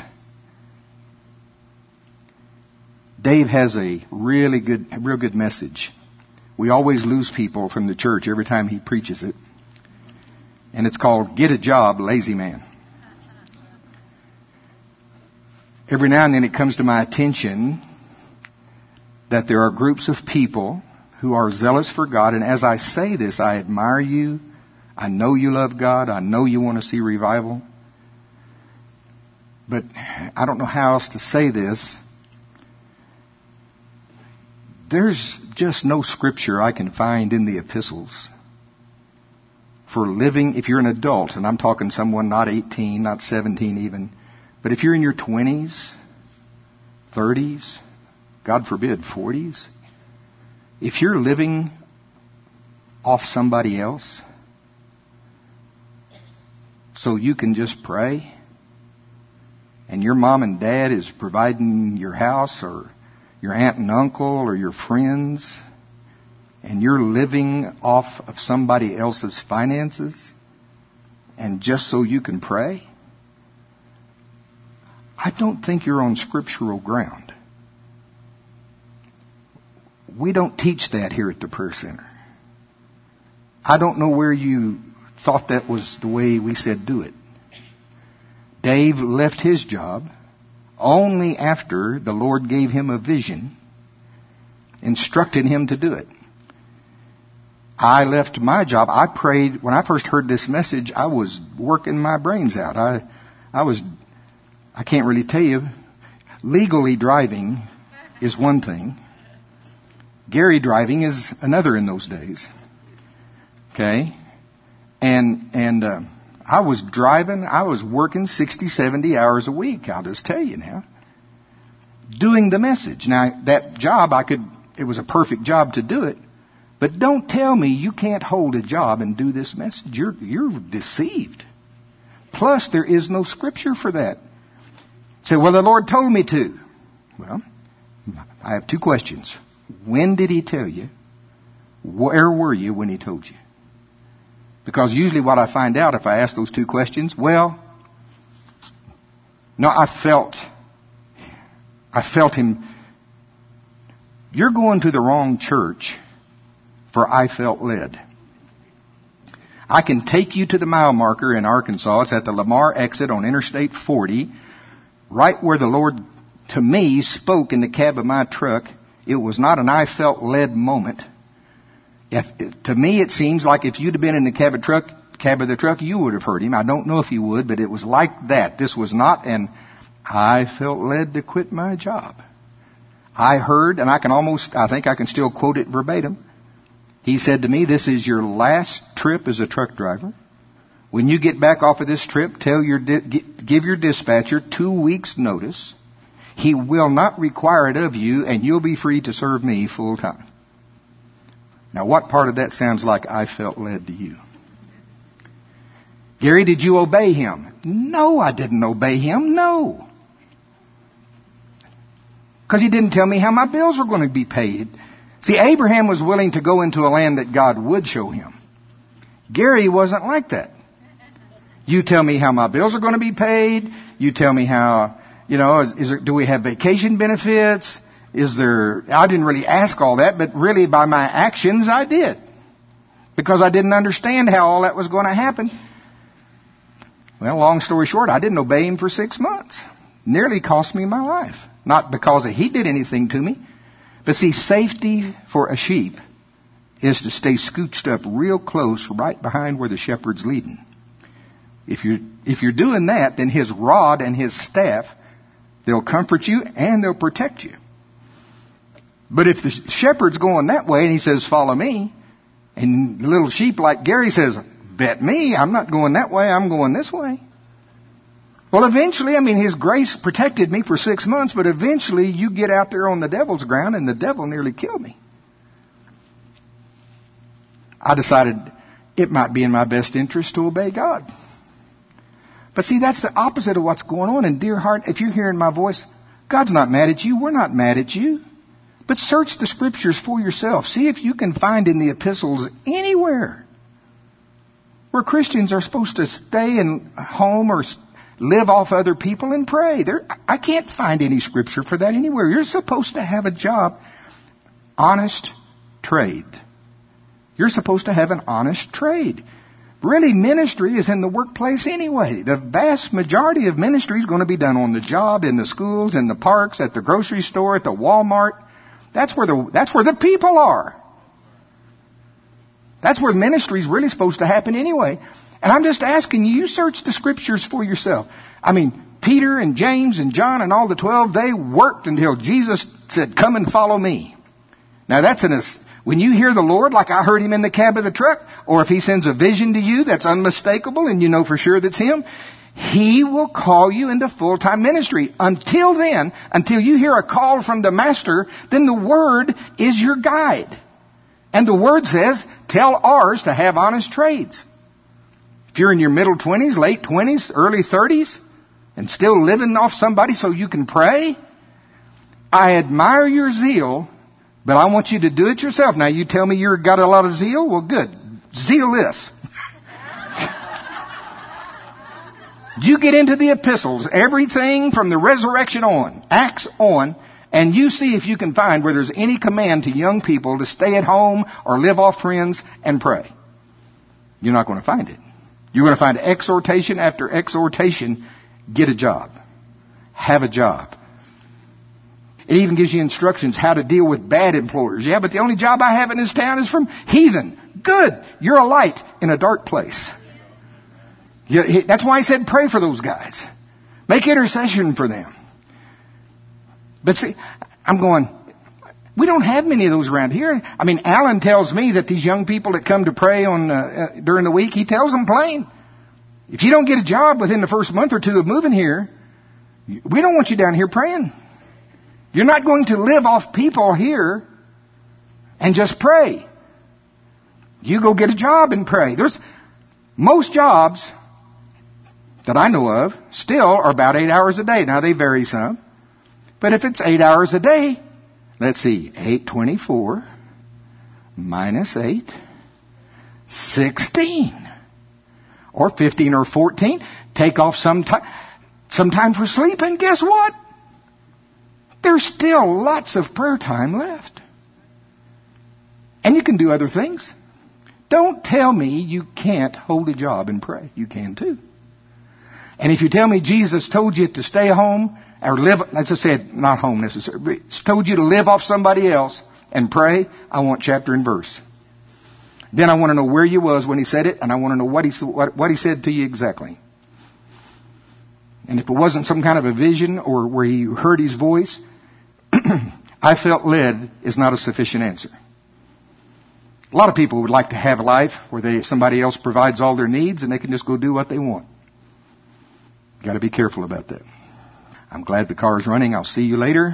Dave has a really good, real good message. We always lose people from the church every time he preaches it. And it's called Get a Job, Lazy Man. Every now and then it comes to my attention that there are groups of people who are zealous for God. And as I say this, I admire you. I know you love God. I know you want to see revival. But I don't know how else to say this. There's just no scripture I can find in the epistles for living, if you're an adult, and I'm talking someone not eighteen, not seventeen even, but if you're in your twenties, thirties, God forbid, forties, if you're living off somebody else so you can just pray, and your mom and dad is providing your house, or your aunt and uncle, or your friends, and you're living off of somebody else's finances, and just so you can pray, I don't think you're on scriptural ground. We don't teach that here at the Prayer Center. I don't know where you thought that was the way we said do it. Dave left his job only after the Lord gave him a vision, instructed him to do it. I left my job. I prayed. When I first heard this message, I was working my brains out. I, I was, I can't really tell you. Legally driving is one thing. Gary driving is another in those days. Okay? And, and, uh, I was driving, I was working sixty, seventy hours a week, I'll just tell you now, doing the message. Now, that job, I could, it was a perfect job to do it, but don't tell me you can't hold a job and do this message. You're, you're deceived. Plus, there is no scripture for that. Say, well, the Lord told me to. Well, I have two questions. When did He tell you? Where were you when He told you? Because usually what I find out if I ask those two questions, well, no, I felt, I felt Him. You're going to the wrong church for I felt led. I can take you to the mile marker in Arkansas. It's at the Lamar exit on Interstate forty, right where the Lord, to me, spoke in the cab of my truck. It was not an I felt led moment. If, to me, it seems like if you'd have been in the cab of, truck, cab of the truck, you would have heard Him. I don't know if you would, but it was like that. This was not an I felt led to quit my job. I heard, and I can almost, I think I can still quote it verbatim. He said to me, this is your last trip as a truck driver. When you get back off of this trip, tell your give your dispatcher two weeks' notice. He will not require it of you, and you'll be free to serve me full time. Now, what part of that sounds like I felt led to you? Gary, did you obey Him? No, I didn't obey Him. No. Because He didn't tell me how my bills were going to be paid. See, Abraham was willing to go into a land that God would show him. Gary wasn't like that. You tell me how my bills are going to be paid. You tell me how, you know, is, is there, do we have vacation benefits? Is there, I didn't really ask all that, but really by my actions I did. Because I didn't understand how all that was going to happen. Well, long story short, I didn't obey Him for six months. Nearly cost me my life. Not because He did anything to me. But see, safety for a sheep is to stay scooched up real close right behind where the shepherd's leading. If you're, if you're doing that, then His rod and His staff, they'll comfort you and they'll protect you. But if the shepherd's going that way and he says, follow me, and the little sheep like Gary says, bet me, I'm not going that way, I'm going this way. Well, eventually, I mean, His grace protected me for six months, but eventually you get out there on the devil's ground and the devil nearly killed me. I decided it might be in my best interest to obey God. But see, that's the opposite of what's going on. And dear heart, if you're hearing my voice, God's not mad at you. We're not mad at you. But search the Scriptures for yourself. See if you can find in the epistles anywhere where Christians are supposed to stay in home or live off other people and pray. There, I can't find any Scripture for that anywhere. You're supposed to have a job. Honest trade. You're supposed to have an honest trade. really ministry is in the workplace anyway. The vast majority of ministry is going to be done on the job, in the schools, in the parks, at the grocery store, at the Walmart. That's where the, that's where the people are. That's where ministry is really supposed to happen anyway. And I'm just asking you, you search the scriptures for yourself. I mean, Peter and James and John and all the twelve, they worked until Jesus said, come and follow me. Now that's an, when you hear the Lord, like I heard Him in the cab of the truck, or if He sends a vision to you that's unmistakable and you know for sure that's Him, He will call you into full-time ministry. Until then, until you hear a call from the Master, then the Word is your guide. And the Word says, tell ours to have honest trades. If you're in your middle twenties, late twenties, early thirties, and still living off somebody so you can pray, I admire your zeal, but I want you to do it yourself. Now you tell me you've got a lot of zeal? Well, good. Zeal this. You get into the epistles, everything from the resurrection on, Acts on, and you see if you can find where there's any command to young people to stay at home or live off friends and pray. You're not going to find it. You're going to find exhortation after exhortation. Get a job. Have a job. It even gives you instructions how to deal with bad employers. Yeah, but the only job I have in this town is from heathen. Good. You're a light in a dark place. Yeah, that's why He said pray for those guys. Make intercession for them. But see, I'm going, we don't have many of those around here. I mean, Alan tells me that these young people that come to pray on uh, uh, during the week, he tells them plain, if you don't get a job within the first month or two of moving here, we don't want you down here praying. You're not going to live off people here and just pray. You go get a job and pray. There's most jobs that I know of still are about eight hours a day. Now they vary some. But if it's eight hours a day, let's see, eight twenty-four minus eight, sixteen. Or fifteen or fourteen. Take off some time, some time for sleep, and guess what? There's still lots of prayer time left. And you can do other things. Don't tell me you can't hold a job and pray. You can too. And if you tell me Jesus told you to stay home or live, as I said, not home necessarily, but told you to live off somebody else and pray, I want chapter and verse. Then I want to know where you was when He said it, and I want to know what he, what, what he said to you exactly. And if it wasn't some kind of a vision or where you heard His voice, I felt led is not a sufficient answer. A lot of people would like to have a life where they somebody else provides all their needs and they can just go do what they want. Got to be careful about that. I'm glad the car is running. I'll see you later.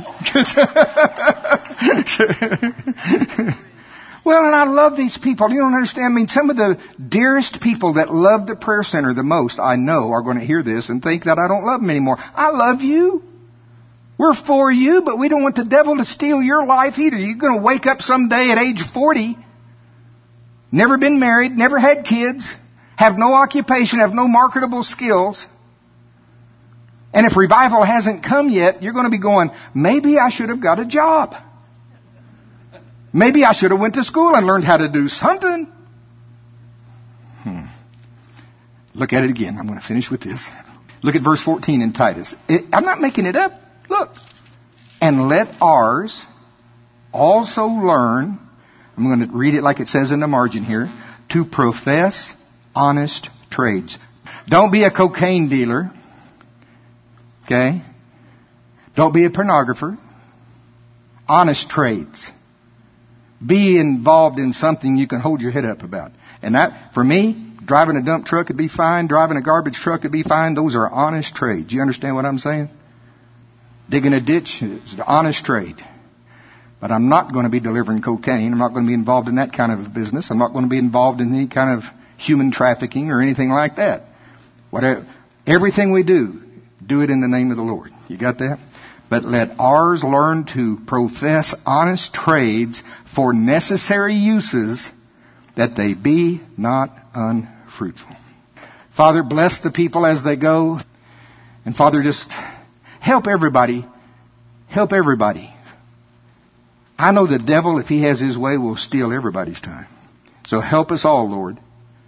Well, and I love these people. You don't understand. I mean, some of the dearest people that love the prayer center the most, I know, are going to hear this and think that I don't love them anymore. I love you. We're for you, but we don't want the devil to steal your life either. You're going to wake up someday at age forty, never been married, never had kids, have no occupation, have no marketable skills. And if revival hasn't come yet, you're going to be going, maybe I should have got a job. Maybe I should have went to school and learned how to do something. Hmm. Look at it again. I'm going to finish with this. Look at verse fourteen in Titus. It, I'm not making it up. Look. And let ours also learn, I'm going to read it like it says in the margin here, to profess honest trades. Don't be a cocaine dealer. Okay? Don't be a pornographer. Honest trades. Be involved in something you can hold your head up about. And that, for me, driving a dump truck could be fine. Driving a garbage truck could be fine. Those are honest trades. You understand what I'm saying? Digging a ditch is an honest trade. But I'm not going to be delivering cocaine. I'm not going to be involved in that kind of business. I'm not going to be involved in any kind of human trafficking or anything like that. Whatever, everything we do, do it in the name of the Lord. You got that? But let ours learn to profess honest trades for necessary uses, that they be not unfruitful. Father, bless the people as they go. And Father, just help everybody. Help everybody. I know the devil, if he has his way, will steal everybody's time. So help us all, Lord.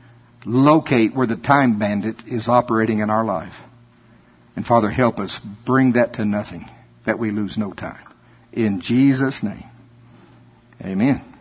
locate where the time bandit is operating in our life. And Father, help us bring that to nothing, that we lose no time. In Jesus' name, amen.